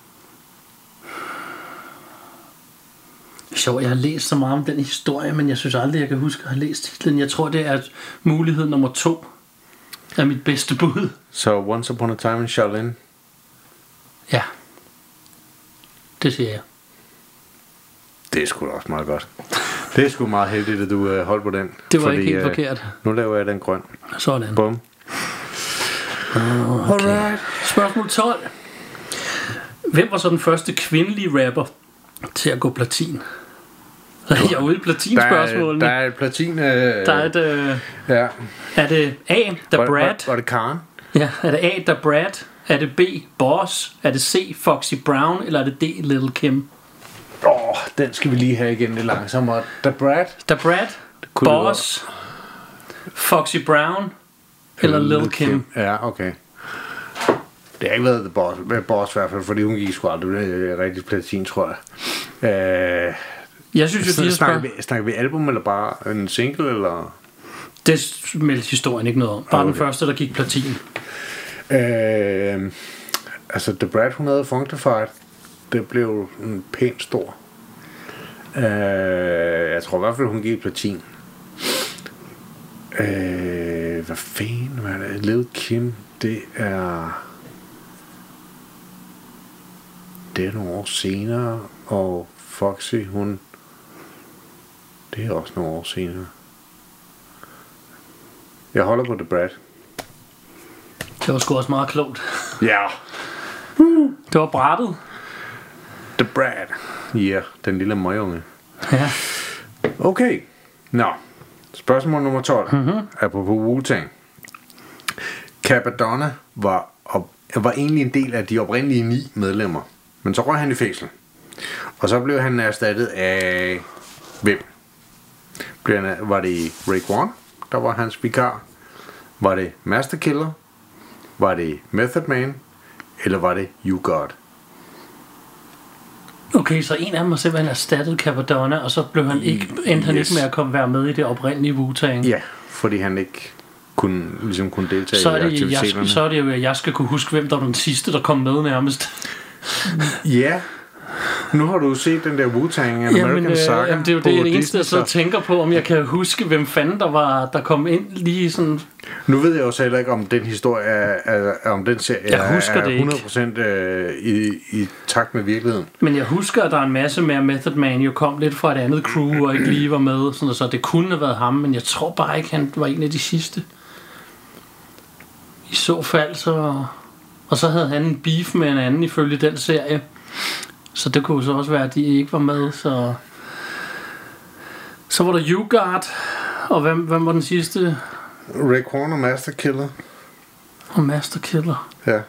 Sjovt, jeg har læst så meget om den historie, men jeg synes aldrig, jeg kan huske at have læst titlen. Jeg tror, det er mulighed nummer to af mit bedste bud.
Så Once Upon a Time in Shaolin.
Ja. Det siger jeg.
Det er sgu da også meget godt. Det er sgu meget heldigt, at du øh, holdt på den.
Det var ikke helt
øh,
forkert.
Nu laver jeg den grøn.
Sådan.
Bum.
Okay.
Alright.
Spørgsmål tolv. Hvem var så den første kvindelige rapper til at gå platin? Jeg er ude i platinspørgsmålene.
Der er, der er et platin... Øh,
Der er et... Øh,
ja.
er det A, The
Var,
Brad?
var, var det Karen?
Ja, er det A, The Brad? Er det B, Boss? Er det C, Foxy Brown? Eller er det D, Little Kim?
Åh, oh, den skal vi lige have igen lidt langsommere. The Brad?
The Brad, Boss, Foxy Brown eller Little Kim? Kim?
Ja, okay. Det har ikke været The Boss, Boss i hvert fald, fordi hun gik sgu aldrig. Det er rigtig platin, tror jeg. Øh,
jeg synes jo, de
snakker, vi, snakker vi album, eller bare en single, eller?
Det meldte historien ikke noget om. Bare okay. Den første, der gik platin.
Øh, altså, The Brad, hun havde Funkified. Det blev en pænt stor. Øh, jeg tror i hvert fald, hun gik platin. Øh, hvad fanden var det? Little Kim, det er... Det er nogle år senere, og Foxy, hun... Det er også nogle år senere. Jeg holder på The Brad.
Det var sgu også meget klogt.
Ja. Yeah.
Uh, det var brættet.
The Brad. Ja, yeah, den lille møgunge.
Ja.
Okay. Nå. Spørgsmål nummer tolv. Mm-hmm. Apropos Wu-Tang. Cappadonna var, op, var egentlig en del af de oprindelige ni medlemmer. Men så røg han i fængsel. Og så blev han erstattet af... Hvem? Blev han, var det Raekwon, der var hans vikar? Var det Master Killer? Var det Method Man? Eller var det You God?
Okay, så en af dem har simpelthen erstattet Cappadonna, og så blev han ikke, endte han yes. ikke med at komme være med i det oprindelige Wu-Tang.
Ja, fordi han ikke kunne, ligesom kunne deltage
så er det,
i aktiviteterne.
Jeg, så er det jo, at jeg skal kunne huske, hvem der var den sidste, der kom med nærmest.
Ja. Nu har du set den der Wu-Tang American
jamen, øh,
Saga.
Jamen, det er jo det, det eneste, jeg så tænker på, om jeg kan huske, hvem fanden der var, der kom ind lige sådan...
Nu ved jeg jo så heller ikke, om den historie er, er om den serie
jeg husker
er, er
det
hundrede procent øh, i, i takt med virkeligheden.
Men jeg husker, at der er en masse mere Method Man jo kom lidt fra et andet crew, og ikke lige var med, sådan, så det kunne have været ham, men jeg tror bare ikke, han var en af de sidste. I så fald, så... Og så havde han en beef med en anden ifølge den serie. Så det kunne så også være, at de ikke var med, så... Så var der You God, og hvem, hvem var den sidste?
Raekwon og Master Killer.
Og Master Killer.
Ja.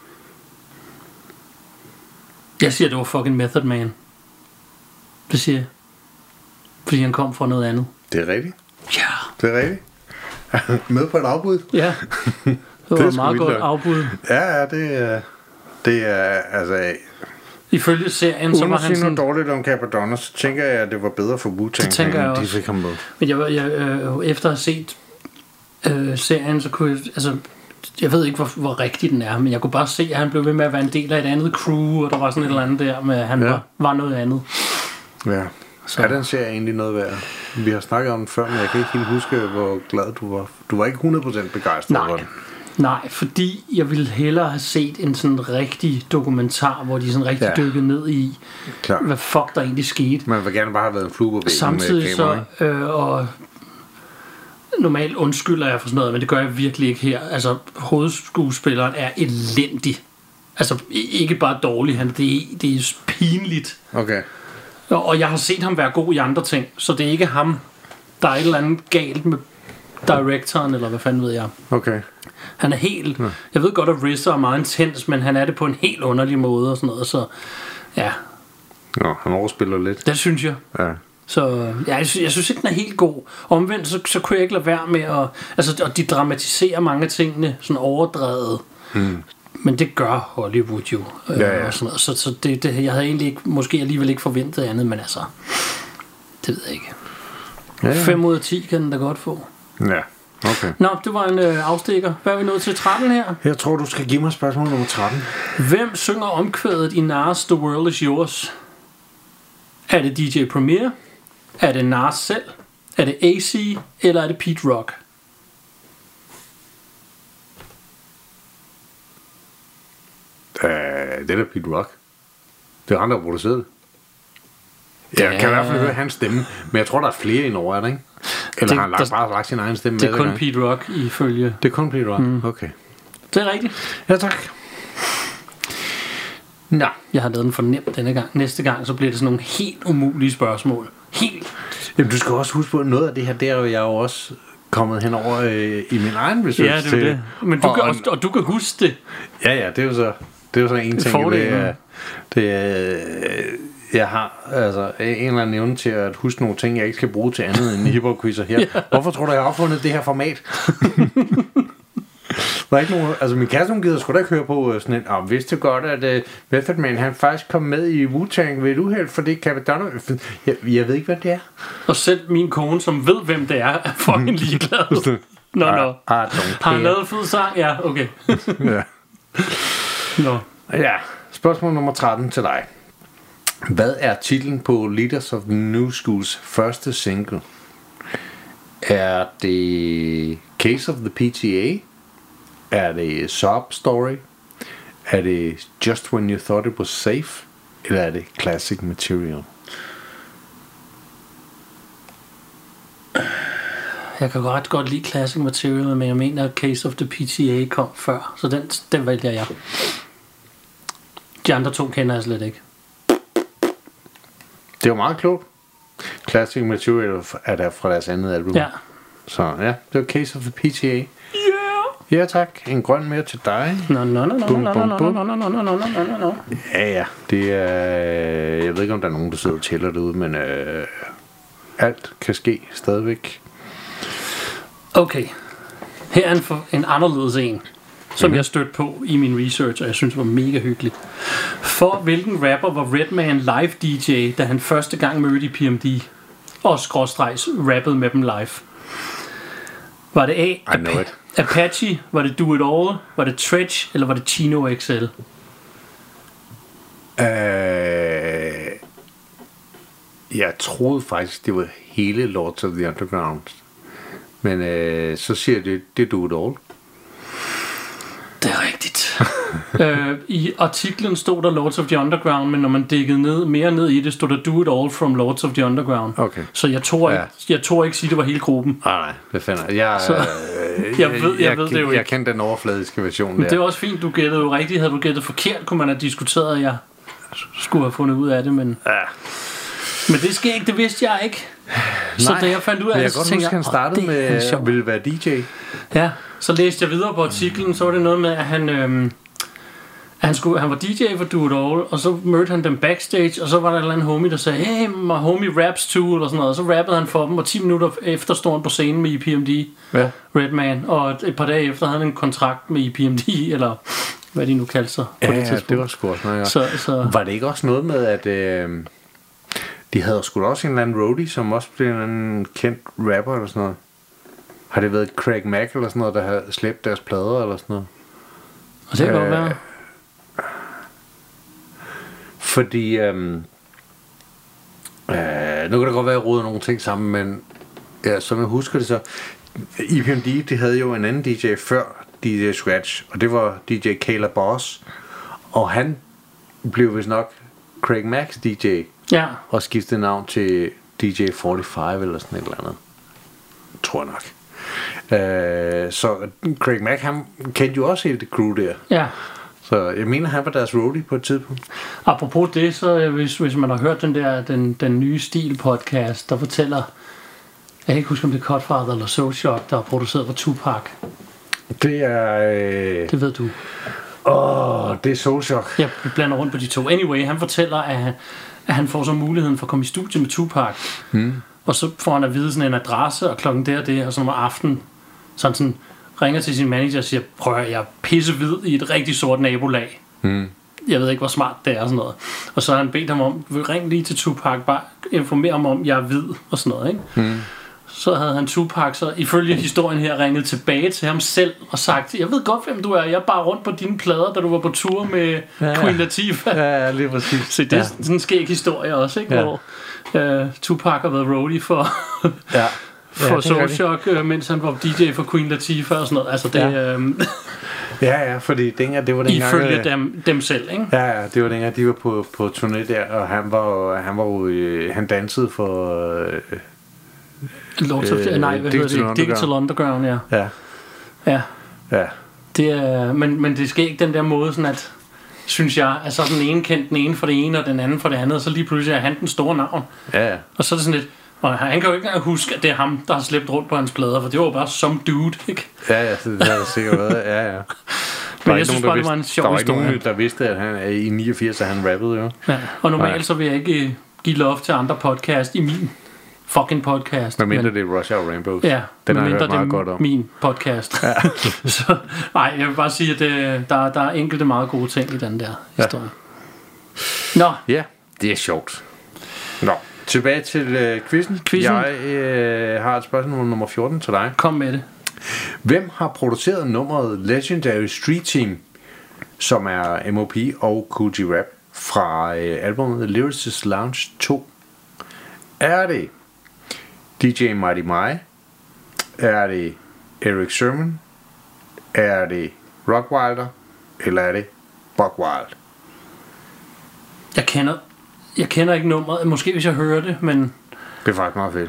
Jeg siger, det var fucking Method Man. Det siger jeg. Fordi han kom fra noget andet.
Det er rigtigt.
Ja.
Det er rigtigt. Med på et afbud.
Ja. Det var
det
et meget godt afbud.
Ja, ja, det er... Det er, altså...
Ifølge serien, så var han sådan...
Uden dårligt om Cappadonna, så tænker jeg, at det var bedre for Wu-Tang.
Det tænker jeg også.
De med.
Men jeg, jeg, øh, efter at have set øh, serien, så kunne jeg... Altså, jeg ved ikke, hvor, hvor rigtig den er, men jeg kunne bare se, at han blev ved med at være en del af et andet crew, og der var sådan et eller andet der med, at han ja. var, var noget andet.
Ja. Så. Er den serie egentlig noget værd? Vi har snakket om den før, men jeg kan ikke helt huske, hvor glad du var. Du var ikke hundrede procent begejstret.
Nej. Nej, fordi jeg ville hellere have set en sådan rigtig dokumentar, hvor de sådan rigtig ja. dykkede ned i, klar. Hvad fuck der egentlig skete.
Man vil gerne bare have været en flue på væggen.
Samtidig med kamera, så, øh, og normalt undskylder jeg for sådan noget, men det gør jeg virkelig ikke her. Altså, hovedskuespilleren er elendig. Altså, ikke bare dårlig, han, det, er, det er pinligt.
Okay.
Og, og jeg har set ham være god i andre ting, så det er ikke ham. Der er et eller andet galt med directoren, eller hvad fanden ved jeg.
Okay.
Han er helt... Ja. Jeg ved godt, at R Z A er meget intens, men han er det på en helt underlig måde og sådan noget, så... Ja.
Nå, han overspiller lidt.
Det synes jeg.
Ja.
Så ja, jeg, synes, jeg synes ikke, den er helt god. Omvendt, så, så kunne jeg ikke lade være med at... Altså, og de dramatiserer mange af tingene, sådan overdrevet. Mm. Men det gør Hollywood jo. Øh,
ja, ja.
Og sådan noget. Så, så det, det, jeg havde egentlig ikke, måske alligevel ikke forventet andet, men altså... Det ved jeg ikke. Ja, ja. fem ud af ti kan den da godt få.
Ja, okay.
Nå, det var en øh, afstikker. Hvad er vi nået til tretten her?
Jeg tror, du skal give mig spørgsmål nummer tretten.
Hvem synger omkvædet i Nas The World Is Yours? Er det D J Premier? Er det Nas selv? Er det A C? Eller er det Pete Rock?
Uh, det er da Pete Rock. Det er han, der har produceret det. Jeg kan i hvert fald høre hans stemme, men jeg tror, der er flere ind over, er det ikke? Eller det, har han lagt, der, bare lagt sin egen stemme
det
med?
Det er kun Pete Rock ifølge...
Det er kun Pete Rock? Mm. Okay.
Det er rigtigt.
Ja, tak.
Nå, jeg har lavet den for nemt denne gang. Næste gang, så bliver det sådan nogle helt umulige spørgsmål. helt...
Jamen, du skal også huske på, at noget af det her, det er jo jeg jo også kommet hen over øh, i min egen research.
Ja, det er det. Men du
og,
kan, og, og du kan huske det.
Ja, ja, det er jo så, det er jo så en ting.
Fordelen.
Det er, det er, jeg har altså en eller anden evne til at huske nogle ting, jeg ikke skal bruge til andet end hiphop-quizzer her. Ja. Hvorfor tror du, jeg har opfundet det her format? Der er ikke nogen, altså min kæreste, hun gider sgu da ikke høre på sådan en, og vidste godt, at uh, Method Man, han faktisk kom med i Wu-Tang ved et uheld, fordi Capadonna, jeg, jeg ved ikke, hvad det er.
Og selv min kone, som ved, hvem det er, er fucking ligeglad. Nå, nå.
Har
han lavet fed sang? Ja, okay.
Ja.
Nå.
Ja, spørgsmål nummer tretten til dig. Hvad er titlen på Leaders of the New Schools første single? Er det Case of the P T A? Er det Sob Story? Er det Just When You Thought It Was Safe? Eller er det Classic Material?
Jeg kan ret godt lide Classic Material, men jeg mener, at Case of the P T A kom før, så den, den vælger jeg. De andre to kender jeg slet ikke.
Det er jo meget klogt. Classic Material er der fra deres andet album.
Ja.
Så ja, det var Case of the P T A.
Yeah!
Ja tak, en grøn mere til dig.
Nå, nå, nå, nå,
Bum,
nå,
bum,
nå,
bum.
nå, nå, nå, nå, nå, nå, nå, nå.
Ja, ja, det er... Jeg ved ikke, om der er nogen, der sidder og tæller derude, men øh, alt kan ske stadigvæk.
Okay. Her er en, for, en anderledes en, som
Mhm.
jeg stødte på i min research, og jeg synes var mega hyggelig. For hvilken rapper var Redman live D J, da han første gang mødte i P M D og skråstrejs rappede med dem live? Var det A,
I know it.
Apache, var det Do It All, var det Tretch, eller var det Chino X L?
Øh, jeg troede faktisk, det var hele Lords of the Underground. Men øh, så siger det, det Do It All.
Det er rigtigt. øh, I artiklen stod der Lords of the Underground, men når man dækkede ned, mere ned i det, stod der Do It All from Lords of the Underground.
Okay.
Så jeg tror ikke,
Ja.
jeg tror ikke sige, det var hele gruppen.
Nej, nej, det finder jeg. Jeg,
Så-
øh,
jeg ved- jeg ved det jo
Jeg
ikke.
kendte den overfladiske version
Men
der.
det er også fint, du gættede jo rigtigt. Havde du gættet forkert, kunne man have diskuteret, at jeg skulle have fundet ud af det, men...
Ja.
Men det sker ikke, det vidste jeg ikke. Så
Nej,
da jeg fandt ud af
men jeg
det,
kan
så
godt
tænkte
huske,
jeg,
han startede
"Åh, det er
med
sjovt."
at ville være D J.
Ja, så læste jeg videre på artiklen, så var det noget med, at han, øhm, at han, skulle, han var D J for Do It All, og så mødte han dem backstage, og så var der en eller anden homie, der sagde, hey, my homie raps too, eller sådan noget, og så rappede han for dem, og ti minutter efter stod han på scenen med I P M D,
Ja.
Redman, og et, et par dage efter havde han en kontrakt med I P M D, eller hvad de nu kaldte sig på
Ja,
det
ja,
tidspunkt.
det var sgu også noget.
Så, så
Var det ikke også noget med, at øh, de havde sgu da også en eller anden roadie, som også blev en anden kendt rapper eller sådan noget? Har det været Craig Mack eller sådan noget, der havde slæbt deres plader eller sådan noget?
og det kan godt
Øh,
være.
Fordi, øhm, øh, nu kan det godt være, at jeg roder nogle ting sammen, men ja, som jeg husker det så, I P M D, de havde jo en anden D J før D J Scratch, og det var D J Kayla Boss, og han blev vist nok Craig Macks D J,
Ja,
og skiftede navn til D J fireogfyrre eller sådan et eller andet. Tror jeg nok. Øh, så Craig Mack, han kendte jo også hele det crew der.
ja.
Så jeg mener, han var deres roadie på et tidspunkt.
Apropos det, så øh, hvis, hvis man har hørt den der den, den nye Stil podcast, der fortæller, jeg kan ikke huske om det er Cutfather eller Soul Shock, der er produceret for Tupac.
Det er... Øh,
Det ved du.
Åh, det er Soul Shock.
Jeg blander rundt på de to. Anyway, han fortæller, at han, at han får så muligheden for at komme i studie med Tupac.
Hmm.
Og så får han at vide sådan en adresse, og klokken der og det, og så om aftenen, så han sådan ringer til sin manager og siger, prøv at høre, jeg er pissehvid i et rigtig sort nabolag.
Hmm.
Jeg ved ikke, hvor smart det er og sådan noget. Og så har han bedt ham om, ring lige til Tupac, bare informer ham om, jeg er hvid og sådan noget, ikke?
Hmm.
Så havde han Tupac så ifølge historien her ringet tilbage til ham selv og sagt, jeg ved godt, hvem du er, jeg er bare rundt på dine plader, da du var på tur med
Ja, ja.
Queen Latifah.
Ja, lige præcis.
Så det er sådan en skæg historie også, ikke?
Ja.
Hvor uh, Tupac har været roadie for,
Ja.
for
det er
Soul
rigtigt.
Shock, uh, mens han var D J for Queen Latifah og sådan noget. Altså det
Ja.
ja. um,
Ja, ja, fordi dengang, det var dengang...
ifølge
øh,
dem, dem selv, ikke?
Ja, ja, det var dengang, de var på, på turné der, og han var jo, han var jo, øh, han dansede for... Øh,
Lords of the,
øh,
nej, hvad
Digital
hedder det? Digital Underground, ja.
ja,
Ja,
ja.
det er, men, men det skal ikke den der måde sådan at synes jeg. Altså den ene kendte den ene for det ene, og den anden for det andet, og så lige pludselig er han den store navn.
Ja, ja.
Og så er det sådan lidt, og han kan jo ikke engang huske, at det er ham, der har slæbt rundt på hans plader, for det var jo bare some dude, ikke?
Ja, ja, det har der sikkert været. Ja, ja.
Men jeg synes bare, det var en sjov
Der var ikke
historie.
nogen, der vidste, at han i niogfirs, at han rappede, jo.
Ja, og normalt
Nej.
så vil jeg ikke øh, give love til andre podcast i min fucking podcast.
Med mindre
men,
det er Rush Hour Rainbows.
ja,
Den
med
har jeg
mindre
hørt meget
det
godt
er
om.
min podcast. Ja. Så, nej, jeg vil bare sige, at det, der, der er enkelte meget gode ting i den der historie. Nå,
Ja, det er sjovt. Nå, tilbage til øh, quizzen.
Quizzen.
Jeg øh, har et spørgsmål nummer fjorten til dig.
kom med det.
Hvem har produceret nummeret Legendary Street Team, som er M O P og Kool G Rap, fra øh, albumet Lyricist Lounge to? Er det D J Mighty Mai? Er det Eric Sermon? Er det Rockwilder? Eller er det Buckwild?
Jeg kender, jeg kender ikke nummeret. Måske hvis jeg hører det, men
Det er faktisk meget fedt.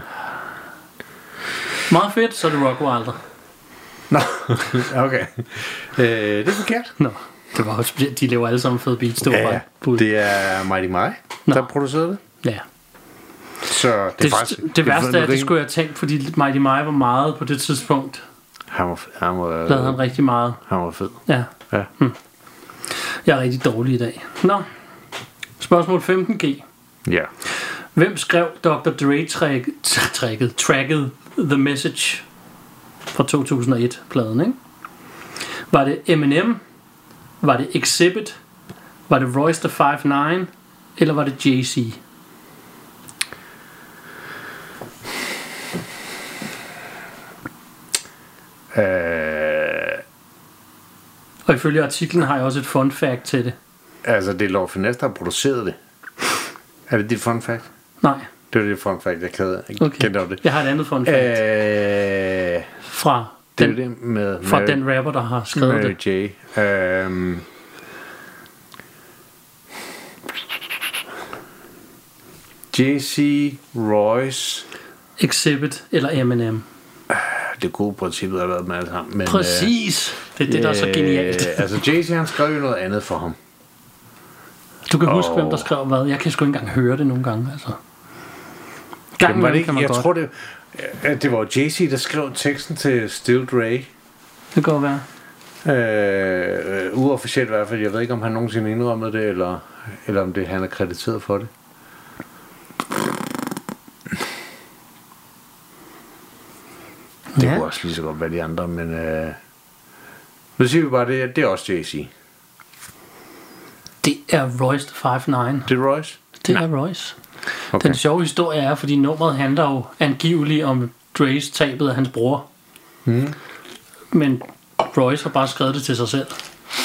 meget fedt, så er det Rockwilder.
Nå, okay. Øh, det er forkert.
Nå, det var også, de laver alle sammen fede beats. Det var bare bud.
det er Mighty Mai,
Nå.
der producerede det.
Ja.
Så det, er
Det,
faktisk...
det, det værste er, at det
rim-
skulle jeg have tænkt, fordi Mighty Mai var meget på det tidspunkt.
Han var, han var,
Lavede han rigtig meget.
han var fed.
Ja.
Ja.
Jeg er rigtig dårlig i dag. Nå. Spørgsmål femten G.
Ja.
Hvem skrev doktor Dre tracket, tracket, tracket The Message fra to tusind og et-pladen, ikke? Var det Eminem? Var det Exhibit? Var det Royce da five nine? Eller var det Jay-Z?
Øh,
Og ifølge artiklen har jeg også et fun fact til det.
altså, det er Lord Finesse, der har produceret det. Er det dit fun fact?
Nej,
Det er det fun fact, jeg kendte,
okay.
kendte om det.
Jeg har et andet fun fact
Øh,
fra,
det er
den,
jo det med
fra
Mary,
den rapper, der har skrevet
Mary
det.
J. Øhm, Jay-Z, Royce.
Exhibit eller Eminem.
Det gode princippet har været med alle sammen. Men,
Præcis. Det er det, der er så genialt.
Øh, altså Jay-Z, han skrev jo noget andet for ham.
Du kan huske,
Åh.
hvem der skrev hvad. Jeg kan sgu ikke engang høre det nogle gange. Altså. Gang
Jamen, var det
imellem
ikke,
kan man
jeg
godt.
tror det, at det var Jay-Z, der skrev teksten til Still Dre.
Det kan godt være.
Øh, uofficielt i hvert fald. Jeg ved ikke, om han nogensinde indrømmede det, eller, eller om det han er krediteret for det. Det
Ja.
kunne også lige så godt være de andre, men øh, nu siger vi bare, det, det er også Jay-Z.
Det er Royce da five nine.
Det er Royce?
Det er Royce.
Okay.
Den sjove historie er, fordi nummeret handler jo angiveligt om Dre's tabet af hans bror.
Mm.
Men Royce har bare skrevet det til sig selv.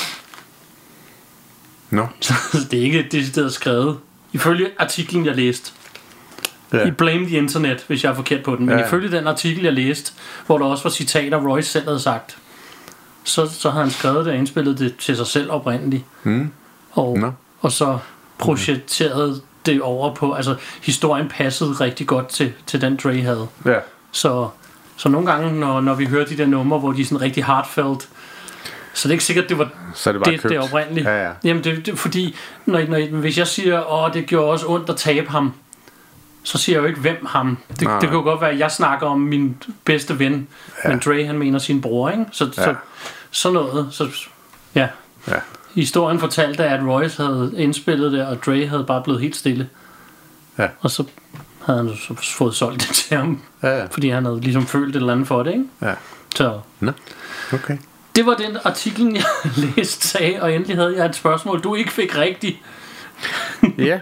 Nå.
Så det er ikke decideret skrevet. Ifølge artiklen, jeg læste.
Ja.
I blame the internet, hvis jeg er forkert på den. Men
Ja.
ifølge den artikel, jeg læste, hvor der også var citater, Royce selv havde sagt, så, så havde han skrevet det og indspillet det til sig selv oprindeligt.
Mm.
Og,
Nå.
og så projekterede det over på, altså historien passede rigtig godt til, til den Dre havde.
Ja.
Så, så nogle gange, når, når vi hører de der numre, hvor de er sådan rigtig heartfelt, så det er ikke sikkert, det var
Så er det bare
det,
købt.
det oprindeligt.
Ja, ja.
Jamen, det, det fordi, når, når, hvis jeg siger, åh, det gjorde også ondt at tabe ham, så siger jeg jo ikke, hvem ham. Det,
Nej,
det kan jo godt være, at jeg snakker om min bedste ven, ja. Men Dre, han mener sin bror, ikke? Så, ja. så sådan noget. Så, ja.
Ja.
Historien fortalte, at Royce havde indspillet det, og Dre havde bare blevet helt stille.
Ja.
Og så havde han så fået solgt det til ham,
Ja, ja.
fordi han havde ligesom følt et eller andet for det, ikke?
Ja.
Så
Nå. Okay.
det var den artikel, jeg læste sagde, og endelig havde jeg et spørgsmål, du ikke fik rigtigt.
Ja.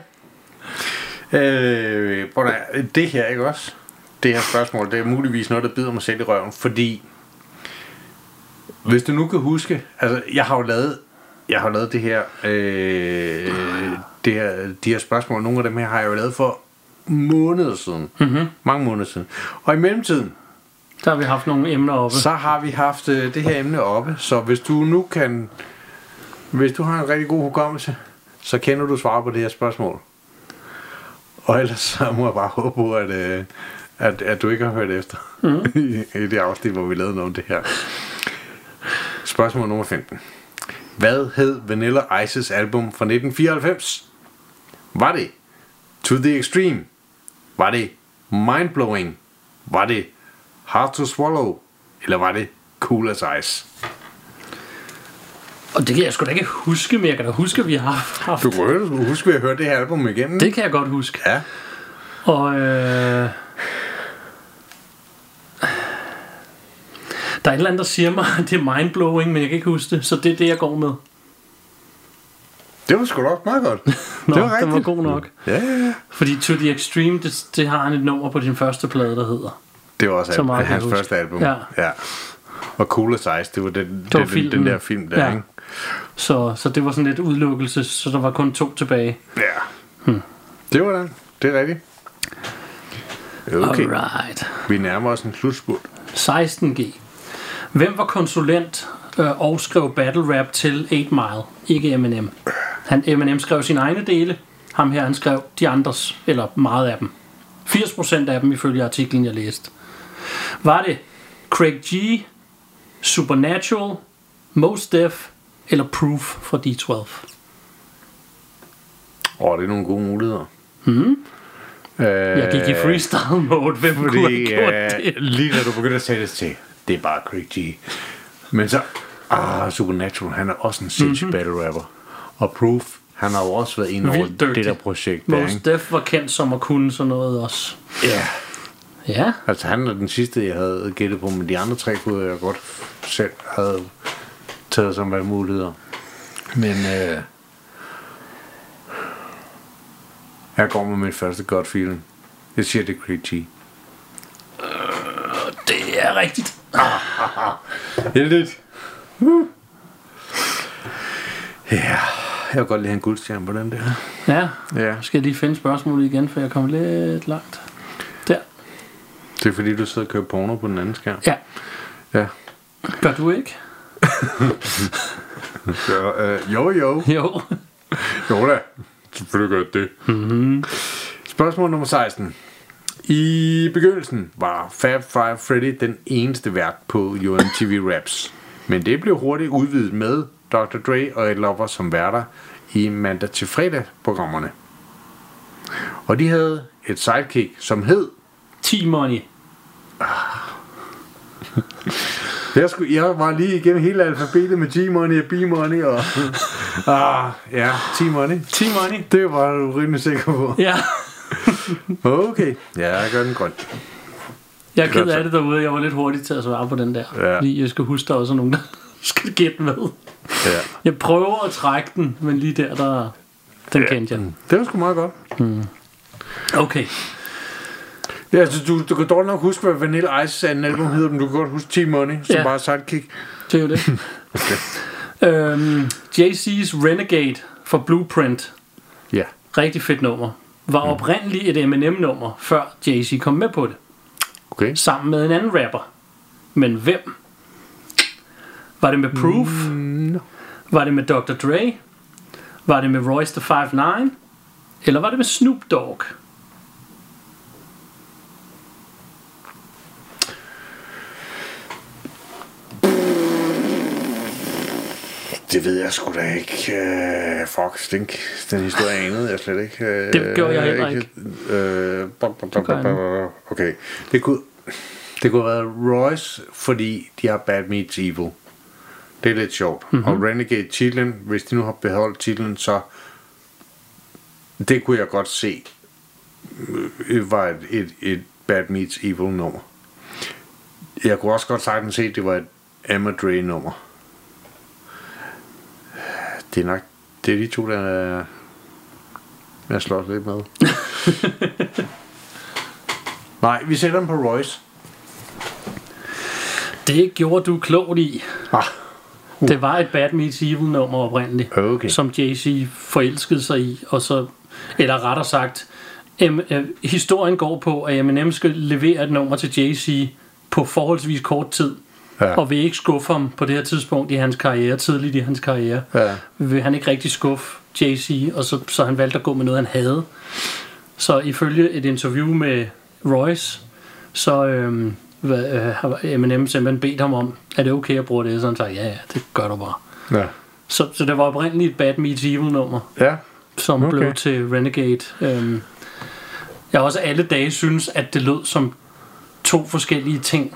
Øh, prøv at, det her, ikke også? Det her spørgsmål, det er muligvis noget, der bider mig selv i røven, fordi hvis du nu kan huske, altså jeg har jo lavet, jeg har lavet det her, øh, det her, de her spørgsmål, nogle af dem her har jeg jo lavet for måneder siden, mm-hmm. mange måneder siden, og i mellemtiden,
Der har vi haft nogle emner oppe.
så har vi haft øh, det her emne oppe, så hvis du nu kan, hvis du har en rigtig god hukommelse, så kender du svar på det her spørgsmål. Og ellers så må jeg bare håbe på, at, øh, at, at du ikke har hørt efter mm. i, i det afsnit, hvor vi lavede noget om det her. Spørgsmål nummer femten. Hvad hed Vanilla Ice's album fra nitten fireoghalvfems? Var det To The Extreme? Var det Mindblowing? Var det Hard To Swallow? Eller var det Cool As Ice?
Og det kan jeg sgu da ikke huske, men jeg kan da huske, at vi har haft...
Du kan huske, at vi har hørt det her album igennem.
Det kan jeg godt huske.
Ja.
Og øh... der er et eller andet, der siger mig, at det er mindblowing, men jeg kan ikke huske det. Så det er det, jeg går med.
Det var sgu da også meget godt.
Nå,
det var rigtigt.
den var god nok.
Ja, ja, ja.
Fordi To The Extreme, det, det har han et nummer på din første plade, der hedder.
Det var også
Så
al-
meget kan
hans
jeg huske.
første album.
Ja.
ja. Og Cool As Ice, det var den,
Det var
den,
filmen.
den der film der,
Ja.
ikke?
Så, så det var sådan lidt udelukkelse, så der var kun to tilbage.
Ja. Hmm. Det var den. Det er rigtigt. Okay.
Alright.
Vi nærmer os en slutspurt.
seksten G. Hvem var konsulent øh, og skrev battle rap til otte Mile? Ikke Eminem. Han, Eminem skrev sine egne dele. Ham her, han skrev de andres, eller meget af dem. firs procent af dem ifølge artiklen, jeg læste. Var det Craig G, Supernatural, Mos Def eller Proof fra D tolv?
Åh, det er nogle gode muligheder.
Hmm?
Øh,
Jeg gik i freestyle mode. Hvem kunne have
Fordi
gjort
øh,
det?
lige da du begyndte at tage det til, det er bare Craig G. Men så, ah, Supernatural, han er også en sindssyg mm-hmm. battle rapper. Og Proof, han har jo også været inde over
Vildt dygtig.
det der projekt der,
Mos
ikke?
Def var kendt som at kunne sådan noget også.
Ja.
Ja.
Altså han er den sidste, jeg havde gættet på, men de andre tre kunne jeg godt selv have taget som valgmuligheder. Men øh, jeg går med mit første godt feeling. Jeg siger, det er Craig G.
Det er rigtigt.
Heldigt. Uh. Ja, jeg vil godt lige have en guldstjerne på den der.
Ja.
Ja.
Skal jeg lige finde spørgsmålet igen, for jeg kom lidt langt. Der.
Det er fordi, du sidder og kører porno på den anden skærm.
Ja.
Ja.
Gør du ikke?
Så, øh, jo, jo.
Jo.
Jo da. Selvfølgelig gør det. Mm-hmm. Spørgsmål nummer seksten. I begyndelsen var Fab Five Freddy den eneste vært på U M T V Raps. Men det blev hurtigt udvidet med doktor Dre og Ed Lover som værter i mandag til fredag programmerne. Og de havde et sidekick, som hed
T-Money.
Jeg, skulle, jeg var lige igennem hele alfabetet med G-Money og B-Money og ah, ja, T-Money.
T-Money.
Det var du rimelig sikker på.
Ja.
Okay, ja, jeg gør den grøn.
Jeg er ked af det derude. Jeg var lidt hurtig til at svare på den der.
Ja.
Lige jeg skal huske, der er også nogen, der skal gætte med.
Ja.
Jeg prøver at trække den, men lige der, der den kendte jeg.
Det var sgu meget godt.
Mm. Okay.
Ja, altså, du, du kan dårligt nok huske, hvad Vanilla Ice anden album hedder, men du kan godt huske T-Money, som
Ja.
bare sidekick.
Det er jo det.
Okay.
øhm, J C's Renegade for Blueprint.
Ja.
Rigtig fedt nummer. Var oprindeligt et Eminem-nummer, før Jay-Z kom med på det.
Okay.
Sammen med en anden rapper. Men hvem? Var det med Proof?
Mm, no.
Var det med doktor Dre? Var det med Royce the five nine? Eller var det med Snoop Dogg?
Det ved jeg sgu da ikke. Uh, fuck, den, den historie anede jeg slet ikke. Uh,
Det gjorde jeg heller ikke.
Uh, bop, bop, bop, bop, bop. Okay. Det kunne, det kunne have været Royce, fordi de har Bad Meets Evil. Det er lidt sjovt. Mm-hmm. Og Renegade titlen, hvis de nu har beholdt titlen, så det kunne jeg godt se var et, et, et Bad Meets Evil nummer. Jeg kunne også godt sagtens se, at det var et Emma Dre nummer. Det er nok det er de to, der jeg slår lidt med. Nej, vi sætter dem på Royce.
Det gjorde du klogt i.
Ah.
Uh. Det var et Bad Meets Evil nummer oprindeligt,
Okay.
som Jay-Z forelskede sig i, og så, eller rettere sagt, em, øh, historien går på, at Eminem skal levere et nummer til Jay-Z på forholdsvis kort tid,
Ja.
og vil ikke skuffe ham på det her tidspunkt i hans karriere, tidligt i hans karriere.
Ja.
Vil han ikke rigtig skuffe Jay-Z, og så, så han valgte at gå med noget, han havde. Så ifølge et interview med Royce, så øhm, hvad, øh, har Eminem simpelthen bedt ham om, er det okay at bruge det? Så han sagde, ja, ja, det gør du bare.
Ja.
Så, så det var oprindeligt et Bad Meets Evil nummer,
Ja.
som
Okay.
blev til Renegade. Øhm, jeg har også alle dage synes, at det lød som to forskellige ting.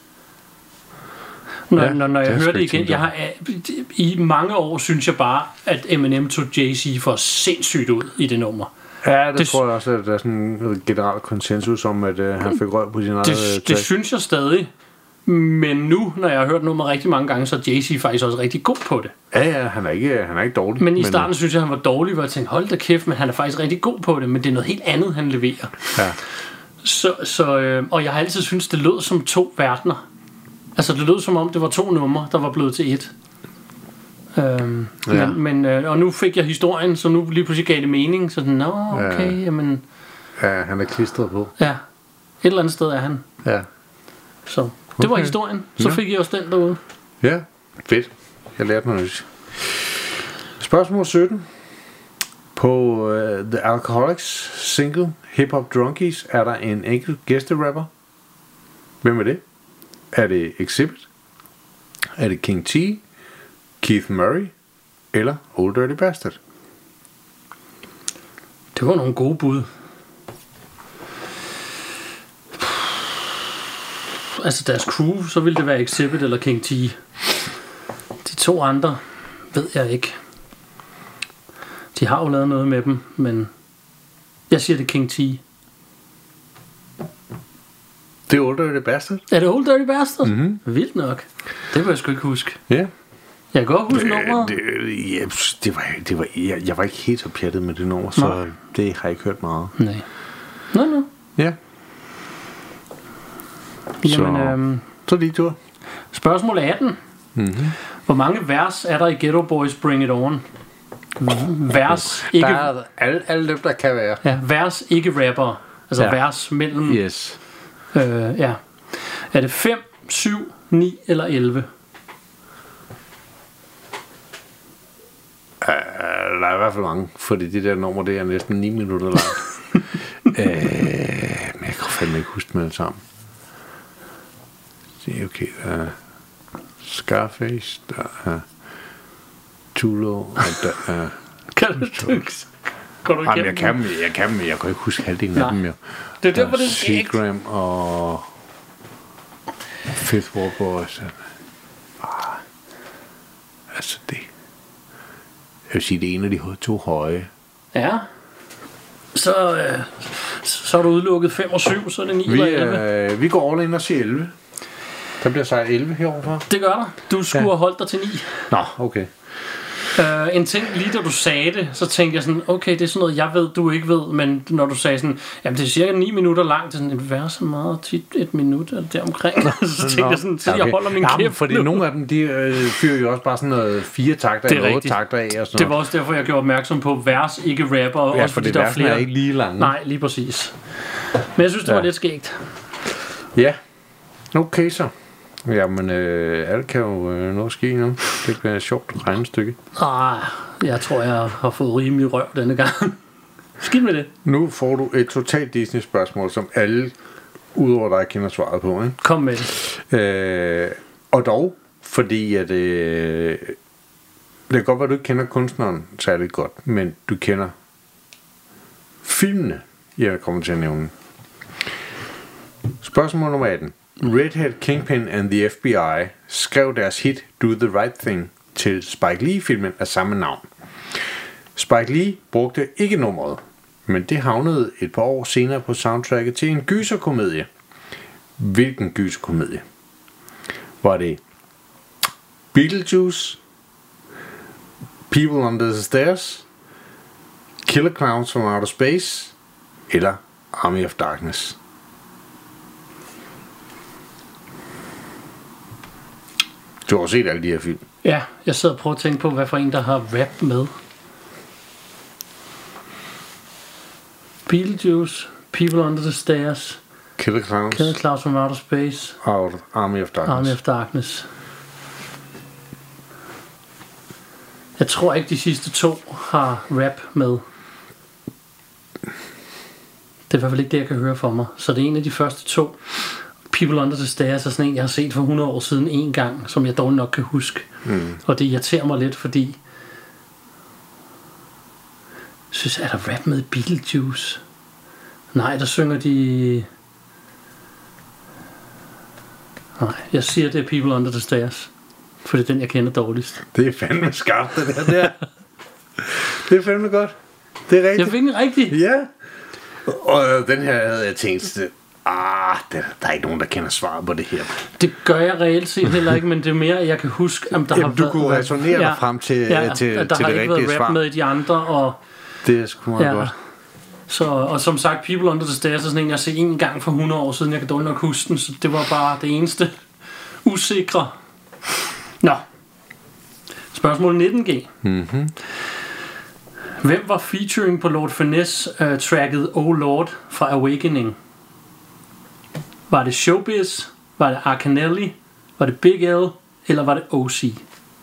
Når,
Ja,
ja, når, når
det
jeg
har
hører
jeg
det
sgu ikke
igen, jeg har, i mange år synes jeg bare, at Eminem tog Jay-Z for sindssygt ud i det nummer.
Ja, det,
Det-
tror jeg også, at der er sådan en generel konsensus om, at øh, han fik røg på sin eget
Det,
øh,
det
tag.
synes jeg stadig. Men nu, når jeg har hørt nummeret rigtig mange gange, så er Jay-Z faktisk også rigtig god på det.
Ja, ja, han er ikke, han er ikke dårlig.
Men i starten synes jeg, han var dårlig, hvor jeg tænkte, hold da kæft, men han er faktisk rigtig god på det, men det er noget helt andet, han leverer.
Ja.
Så, så, øh, og jeg har altid syntes, det lød som to verdener. Altså, det lød som om, det var to numre, der var blevet til et. Øhm,
Ja.
men, men, øh, og nu fik jeg historien, så nu lige pludselig gav det mening. Så den, nå, okay,
Ja.
jamen,
Ja, han er klistret på.
ja. Et eller andet sted er han.
Ja.
Så det var
Okay.
historien. Så
Ja.
fik jeg også den derude.
Ja, fedt. Jeg lærte noget nyt. Spørgsmål sytten. På uh, The Alcoholics single Hip Hop Drunkies er der en enkelt gæsterapper. Hvem er det? Er det Exhibit? Er det King T? Keith Murray? Eller Old Dirty Bastard?
Det var nogle gode bud. Altså deres crew, så ville det være Exhibit eller King T. De to andre ved jeg ikke. De har jo lavet noget med dem, men jeg siger det King T.
Det er Old Dirty Bastard.
Er det Old Dirty Bastard?
Mhm.
Vildt nok. Det vil jeg sgu ikke huske.
Ja.
Jeg kan godt huske nummeret.
det, ja, det var, det var, jeg, jeg var ikke helt så pjattet med det nummer, så
Nej.
det har jeg ikke hørt meget.
Nej. Nå, nå.
Ja.
Jamen,
Så-
øhm,
Så lige tur.
spørgsmål atten.
Mm-hmm.
Hvor mange vers er der i Ghetto Boys Bring It On? Vers, ikke,
Der er alle, alle dem, der kan være.
ja, vers, ikke rapper. Altså
Ja.
ja. vers mellem...
Yes.
Øh, ja. Er det fem, syv, ni eller elleve?
Uh, der er i hvert fald mange, fordi det der nummer, det er næsten ni minutter langt. uh, men jeg kan fandme ikke huske dem alle sammen. Det er okay. Der er Scarface, der er Tulo, og der er...
Kan du ikke? Går du
Jamen,
igennem
jeg kan dem, jeg kan dem, jeg kan ikke huske halvdelen
Nej.
af dem jo.
Det er
Der
derfor, det er skægt.
Seagram og Fifth Wall Boys. Ah, altså det. Jeg vil sige, det er en af de to høje.
Ja. Så, øh, så er du udelukket fem og syv, så er det ni
Vi,
eller elleve.
øh, vi går all in og siger elleve. Der bliver sagt elleve heroverfra.
Det gør der. Du skulle
Ja.
have holdt dig til ni.
Nå, okay.
Uh, en ting, lige da du sagde det, så tænkte jeg sådan, okay, det er sådan noget, jeg ved, du ikke ved, men når du sagde sådan, jamen det er cirka ni minutter langt, det er sådan, et vers er meget tit et minut, eller deromkring. Så tænkte jeg sådan, så jeg holder min
Jamen,
kæft
fordi
nu.
nogle af dem, de øh, fyrer jo også bare sådan noget fire takter
Det er
eller otte
rigtigt.
takter af og sådan
Det var
noget.
også derfor, jeg gjorde opmærksom på vers, ikke rapper, og
Ja,
også
for
fordi
det
der er
versene er
flere.
ikke lige lange.
Nej, lige præcis. Men jeg synes, det
Ja.
var lidt skægt.
Ja, okay så. Jamen, øh, alt kan jo øh, nå at ske nu. Det bliver et sjovt regnestykke.
Ah, jeg tror, jeg har fået rimelig røv denne gang. Skidt med det.
Nu får du et totalt Disney-spørgsmål, som alle udover dig kender svaret på. Ikke?
Kom med det.
Øh, og dog, fordi at øh, det kan godt være, at du ikke kender kunstneren særlig godt, men du kender filmene, jeg kommer til at nævne. Spørgsmål nummer atten. Redhead, Kingpin and the F B I skrev deres hit Do the Right Thing til Spike Lee-filmen af samme navn. Spike Lee brugte ikke nummeret, men det havnede et par år senere på soundtracket til en gyserkomedie. Hvilken gyserkomedie? Var det Beetlejuice, People Under the Stairs, Killer Clowns from Outer Space eller Army of Darkness? Du har set alle de her film.
Ja, jeg sidder og prøver at tænke på, hvad for en, der har rap med. Beetlejuice, People Under the Stairs,
Killer Clowns
Killer Clowns from Outer Space,
og Army of Darkness.
Army of Darkness. Jeg tror ikke, de sidste to har rap med. Det er i hvert fald ikke det, jeg kan høre for mig. Så det er en af de første to. People Under the Stairs er sådan en, jeg har set for hundrede år siden en gang, som jeg dog nok kan huske. Mm. Og det irriterer mig lidt, fordi synes, er der rap med Beetlejuice? Nej, der synger de... Nej, jeg siger, det er People Under the Stairs. For det er den, jeg kender dårligst.
Det er fandme skarpt, det der. der. Det er fandme godt. Det er rigtigt.
Jeg fik den rigtig.
Ja. Og øh, den her havde jeg tænkt, ah, der, der er ikke nogen, der kender svaret på det her.
Det gør jeg reelt set heller ikke, men det er mere, at jeg kan huske, om der
Jamen,
har
du
været...
kunne resonere dig frem til,
ja,
til,
at der
til
har
det
ikke
rigtige
været
svar.
rap med i de andre, og...
Det er sgu meget
Ja.
godt.
Så, og som sagt, People Under the Stairs er sådan en, jeg har set en gang for hundrede år siden. Jeg kan dårligt nok huske den, så det var bare det eneste usikre. Nå. Spørgsmål nitten G.
Mm-hmm.
Hvem var featuring på Lord Finesse-tracket uh, Oh Lord fra Awakening? Var det Showbiz? Var det Arcanelli? Var det Big L? Eller var det O C?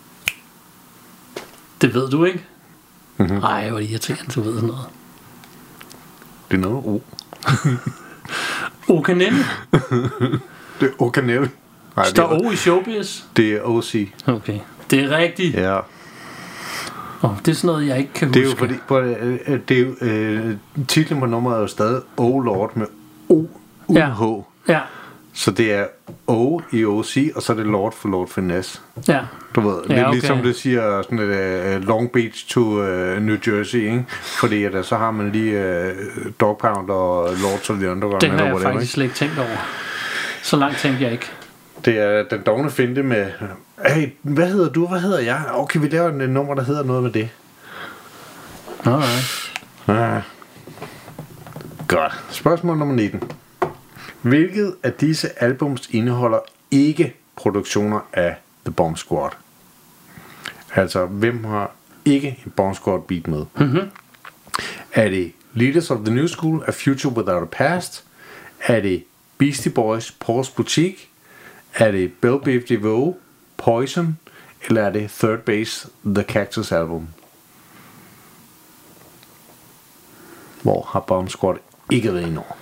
Det ved du ikke?
Mm-hmm.
Nej, hvor er det irriterende, du ved sådan noget.
Det er noget O.
Arcanelli?
Det er Okanel. Nej,
Står
det er,
O i Showbiz?
det er O C.
Okay. Det er rigtigt.
Ja.
Oh, det er sådan noget, jeg ikke kan
Det er
huske.
jo fordi, på, øh, det er jo, øh, titlen på nummeret er jo stadig Oh Lord med O U H.
Ja,
Så det er O i O C, og så er det Lord for Lord Finesse.
ja.
Du ved,
Ja,
lidt
okay.
ligesom det siger sådan et uh, Long Beach to uh, New Jersey, ikke? Fordi at, uh, så har man lige uh, Dog Pound og Lords of the Underground.
Det har
eller
jeg
whatever,
faktisk slet ikke tænkt over. Så langt tænkte jeg ikke.
ikke? Det er den dogne finte med, hey, hvad hedder du, hvad hedder jeg? Okay, vi laver en nummer, der hedder noget med det.
Alright.
Ah. Godt. Spørgsmål nummer nitten. Hvilket af disse albums indeholder ikke produktioner af The Bomb Squad? Altså, hvem har ikke en Bomb Squad beat med?
Mm-hmm.
Er det Leaders of the New School, A Future Without a Past? Er det Beastie Boys, Paul's Boutique? Er det Bell Biv DeVoe, Poison? Eller er det Third Base, The Cactus Album? Hvor har Bomb Squad ikke været inde over?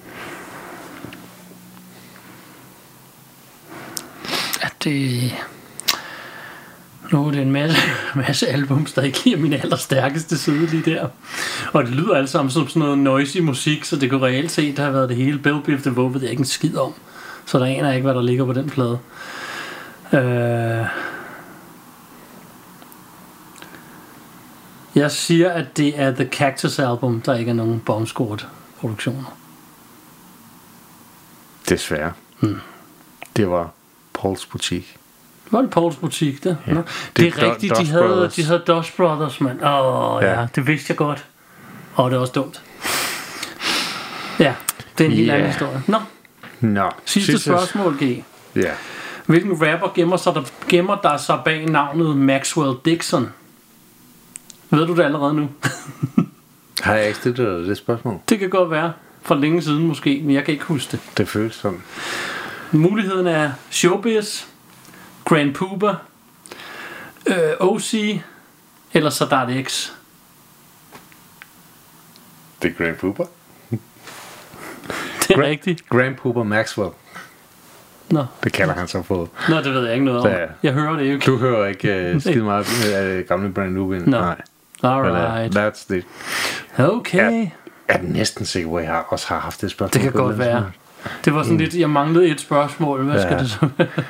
At det... Nu er det en masse, masse albums, der ikke giver min allerstærkeste side lige der. Og det lyder alle sammen som sådan noget noisy musik, så det kunne reelt set have været det hele. Bell Biv DeVoe ved jeg ikke en skid om. Så der aner jeg ikke, hvad der ligger på den plade. Øh... Jeg siger, at det er The Cactus Album, der ikke er nogen Bomb Squad produktioner.
Desværre.
Hmm.
Det var Paul's Boutique.
Var det Pauls butik der?
Ja.
Nå,
Det
det,
er
det er rigtigt,
Do-
de
Doss
havde,
Brothers.
de havde Doss Brothers, mand. Åh, oh, ja.
Ja.
Det vidste jeg godt. Og det er også dumt. Ja, det er en helt
Ja.
anden historie. Nå,
Nå,
sidste, sidste spørgsmål, G.
Ja.
Hvilken rapper gemmer, sig der, gemmer der sig bag navnet Maxwell Dixon? Ved du det allerede nu?
Har jeg ikke stillet dig det spørgsmål?
Det kan godt være. For længe siden måske, men jeg kan ikke huske det.
Det føles sådan.
Muligheden er Showbiz, Grand Puba, øh, O C eller Sadat X.
Det er Grand Pooper.
Det er
Gra-
rigtigt.
Grand Pooper Maxwell.
Nå.
Det kalder han sig på.
Nå, det ved jeg ikke noget om.
Ja.
Jeg hører det ikke.
Du hører ikke uh, skide meget af det gamle Brand New Wind.
Nå.
Nej. Men,
Alright.
uh, that's it.
Okay.
Jeg er næsten sikker på, at jeg også har haft det spørgsmål.
Det kan
på et
godt
eller andet
være. Det var sådan mm. lidt, jeg manglede et spørgsmål. Hvad
Ja.
skal det så være?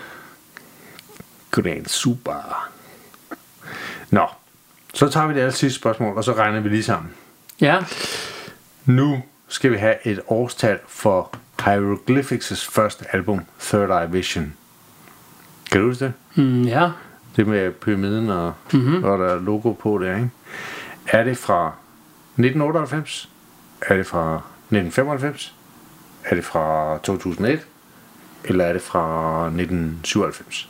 Grand Super. Nå, så tager vi det aller sidste spørgsmål, og så regner vi lige sammen.
Ja.
Nu skal vi have et årstal for Hieroglyphics' første album, Third Eye Vision. Kan du huske det?
Mm, ja.
Det med pyramiden og,
Mhm.
og der er logo på det, ikke? Er det fra nitten otteoghalvfems? Er det fra nitten femoghalvfems? Er det fra to tusind og et? Eller er det fra nitten syvoghalvfems?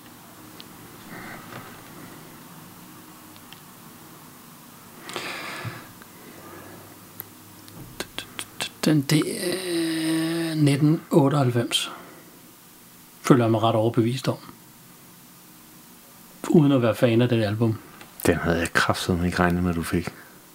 Den, det er nitten otteoghalvfems. Føler jeg mig ret overbevist om. Uden at være fan af det album.
Den havde jeg kraftedeme ikke regnet med, at du fik.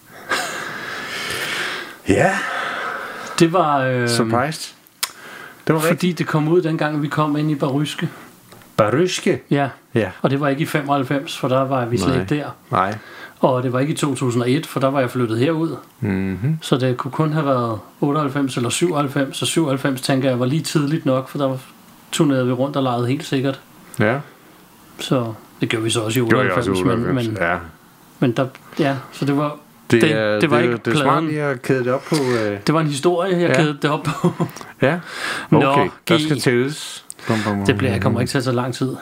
Ja,
Det var... Øh,
surprised. Det var rigtigt.
fordi det kom ud dengang vi kom ind i Baryske.
Baryske.
Ja.
Ja.
Og det var ikke i femoghalvfems, for der var vi slet
Nej.
ikke der.
Nej.
Og det var ikke i to tusind og et, for der var jeg flyttet herud.
Mm-hmm.
Så det kunne kun have været otteoghalvfems eller syvoghalvfems. Og syvoghalvfems tænker jeg var lige tidligt nok, for der var turnerede vi rundt og legede helt sikkert.
Ja.
Så det gjorde vi så også i
Gjorde jeg
otteoghalvfems.
også i otteoghalvfems,
Men,
ja.
men der, ja, så det var...
Det,
det,
er,
det var
det,
ikke
det er smart lige at kæde det op på. Øh...
Det var en historie, jeg
Ja.
kædede det op på.
Ja, okay.
Nå,
der
G.
skal tælles. Bum, bum, bum.
Det bliver, jeg kommer ikke til at tage lang tid.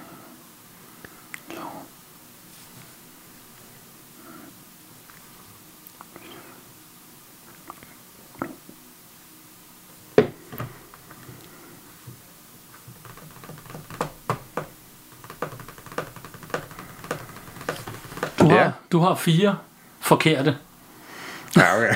Du har,
Ja.
du har fire forkerte.
Ja, okay.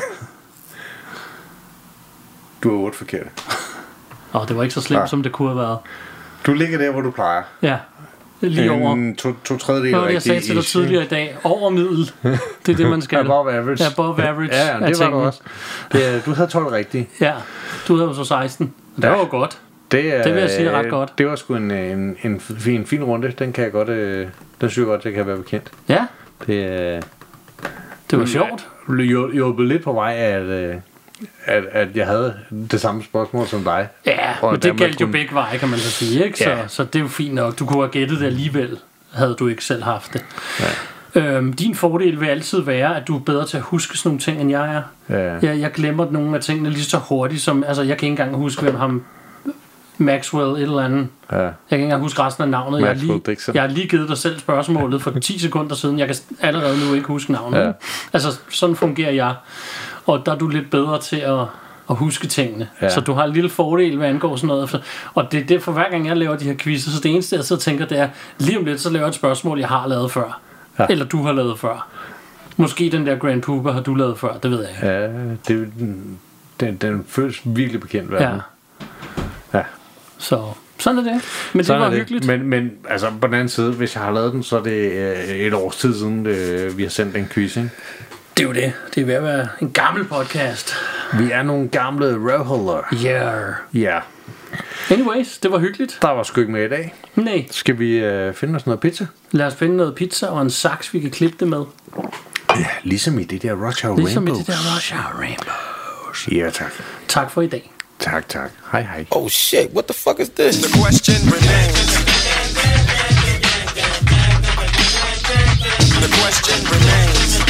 Du har otte forkerte.
Og det var ikke så slemt,
Ah.
som det kunne have været.
Du ligger der, hvor du plejer.
Ja, lige over.
En to, to tredjedel
Nå, jeg
rigtig
sagde til dig
ish,
tidligere i dag, over middel. Det er det, man skal.
Above average.
Above average
Ja, ja,
af
det var du
tingene.
også. Det, er- du havde tolv rigtigt.
Ja, du havde jo så seksten. Det
Ja.
var jo godt.
Det, er,
Det vil jeg sige ret godt.
Det var sgu en, en, en, fin, en fin runde. Den kan jeg godt, øh, den synes jeg godt, det kan være bekendt.
Ja,
Det er
det var sjovt.
Jeg hjulpet lidt på vej, at, øh, at, at jeg havde det samme spørgsmål som dig.
Ja,
Og
men det
dermed
galt jo
kunne-
begge veje, kan man så sige. Ikke? Så,
Ja.
så det er jo fint nok. Du kunne have gættet det alligevel, havde du ikke selv haft det. Ja. Øhm, din fordel vil altid være, at du er bedre til at huske sådan nogle ting, end jeg er.
Ja.
Jeg, jeg glemmer nogle af tingene lige så hurtigt, som... Altså, jeg kan ikke engang huske, hvem ham... Maxwell et eller andet.
Ja.
Jeg kan ikke engang huske resten af navnet. Jeg har,
Maxwell
lige,
Dixon.
jeg har lige givet dig selv spørgsmålet for ti sekunder siden. Jeg kan allerede nu ikke huske navnet.
Ja.
Altså, sådan fungerer jeg. Og der er du lidt bedre til at, at huske tingene.
Ja.
Så du har en lille fordel, hvad angår sådan noget. Og det er det for hver gang, jeg laver de her quizzer. Så det eneste, jeg sidder og tænker, det er, lige om lidt, så laver jeg et spørgsmål, jeg har lavet før.
Ja.
Eller du har lavet før. Måske den der Grand Pooper har du lavet før. Det ved jeg ikke.
Ja, det, den, den føles virkelig bekendt.
Ja.
Verden. Ja.
Så sådan er det. Men
Sådan
det
er
var hyggeligt.
Men, men altså, på den anden side, hvis jeg har lavet den, så er det øh, et års tid siden, det, vi har sendt en quiz, ikke?
Det er jo det. Det er ved at være en gammel podcast.
Vi er nogle gamle røvhuller.
Yeah.
Ja.
Anyways, det var hyggeligt.
Der var sgu ikke med i dag.
Nej,
Skal vi øh, finde os noget pizza?
lad os finde noget pizza og en saks, vi kan klippe det med.
Ja, ligesom i det der Rush Hour
Ligesom i
Rainbows.
det der Rush Hour Rainbows.
Ja, tak.
Tak for i dag.
Tak, tak. Hej, hej.
Oh shit, what the fuck is this?
The question remains. The question remains.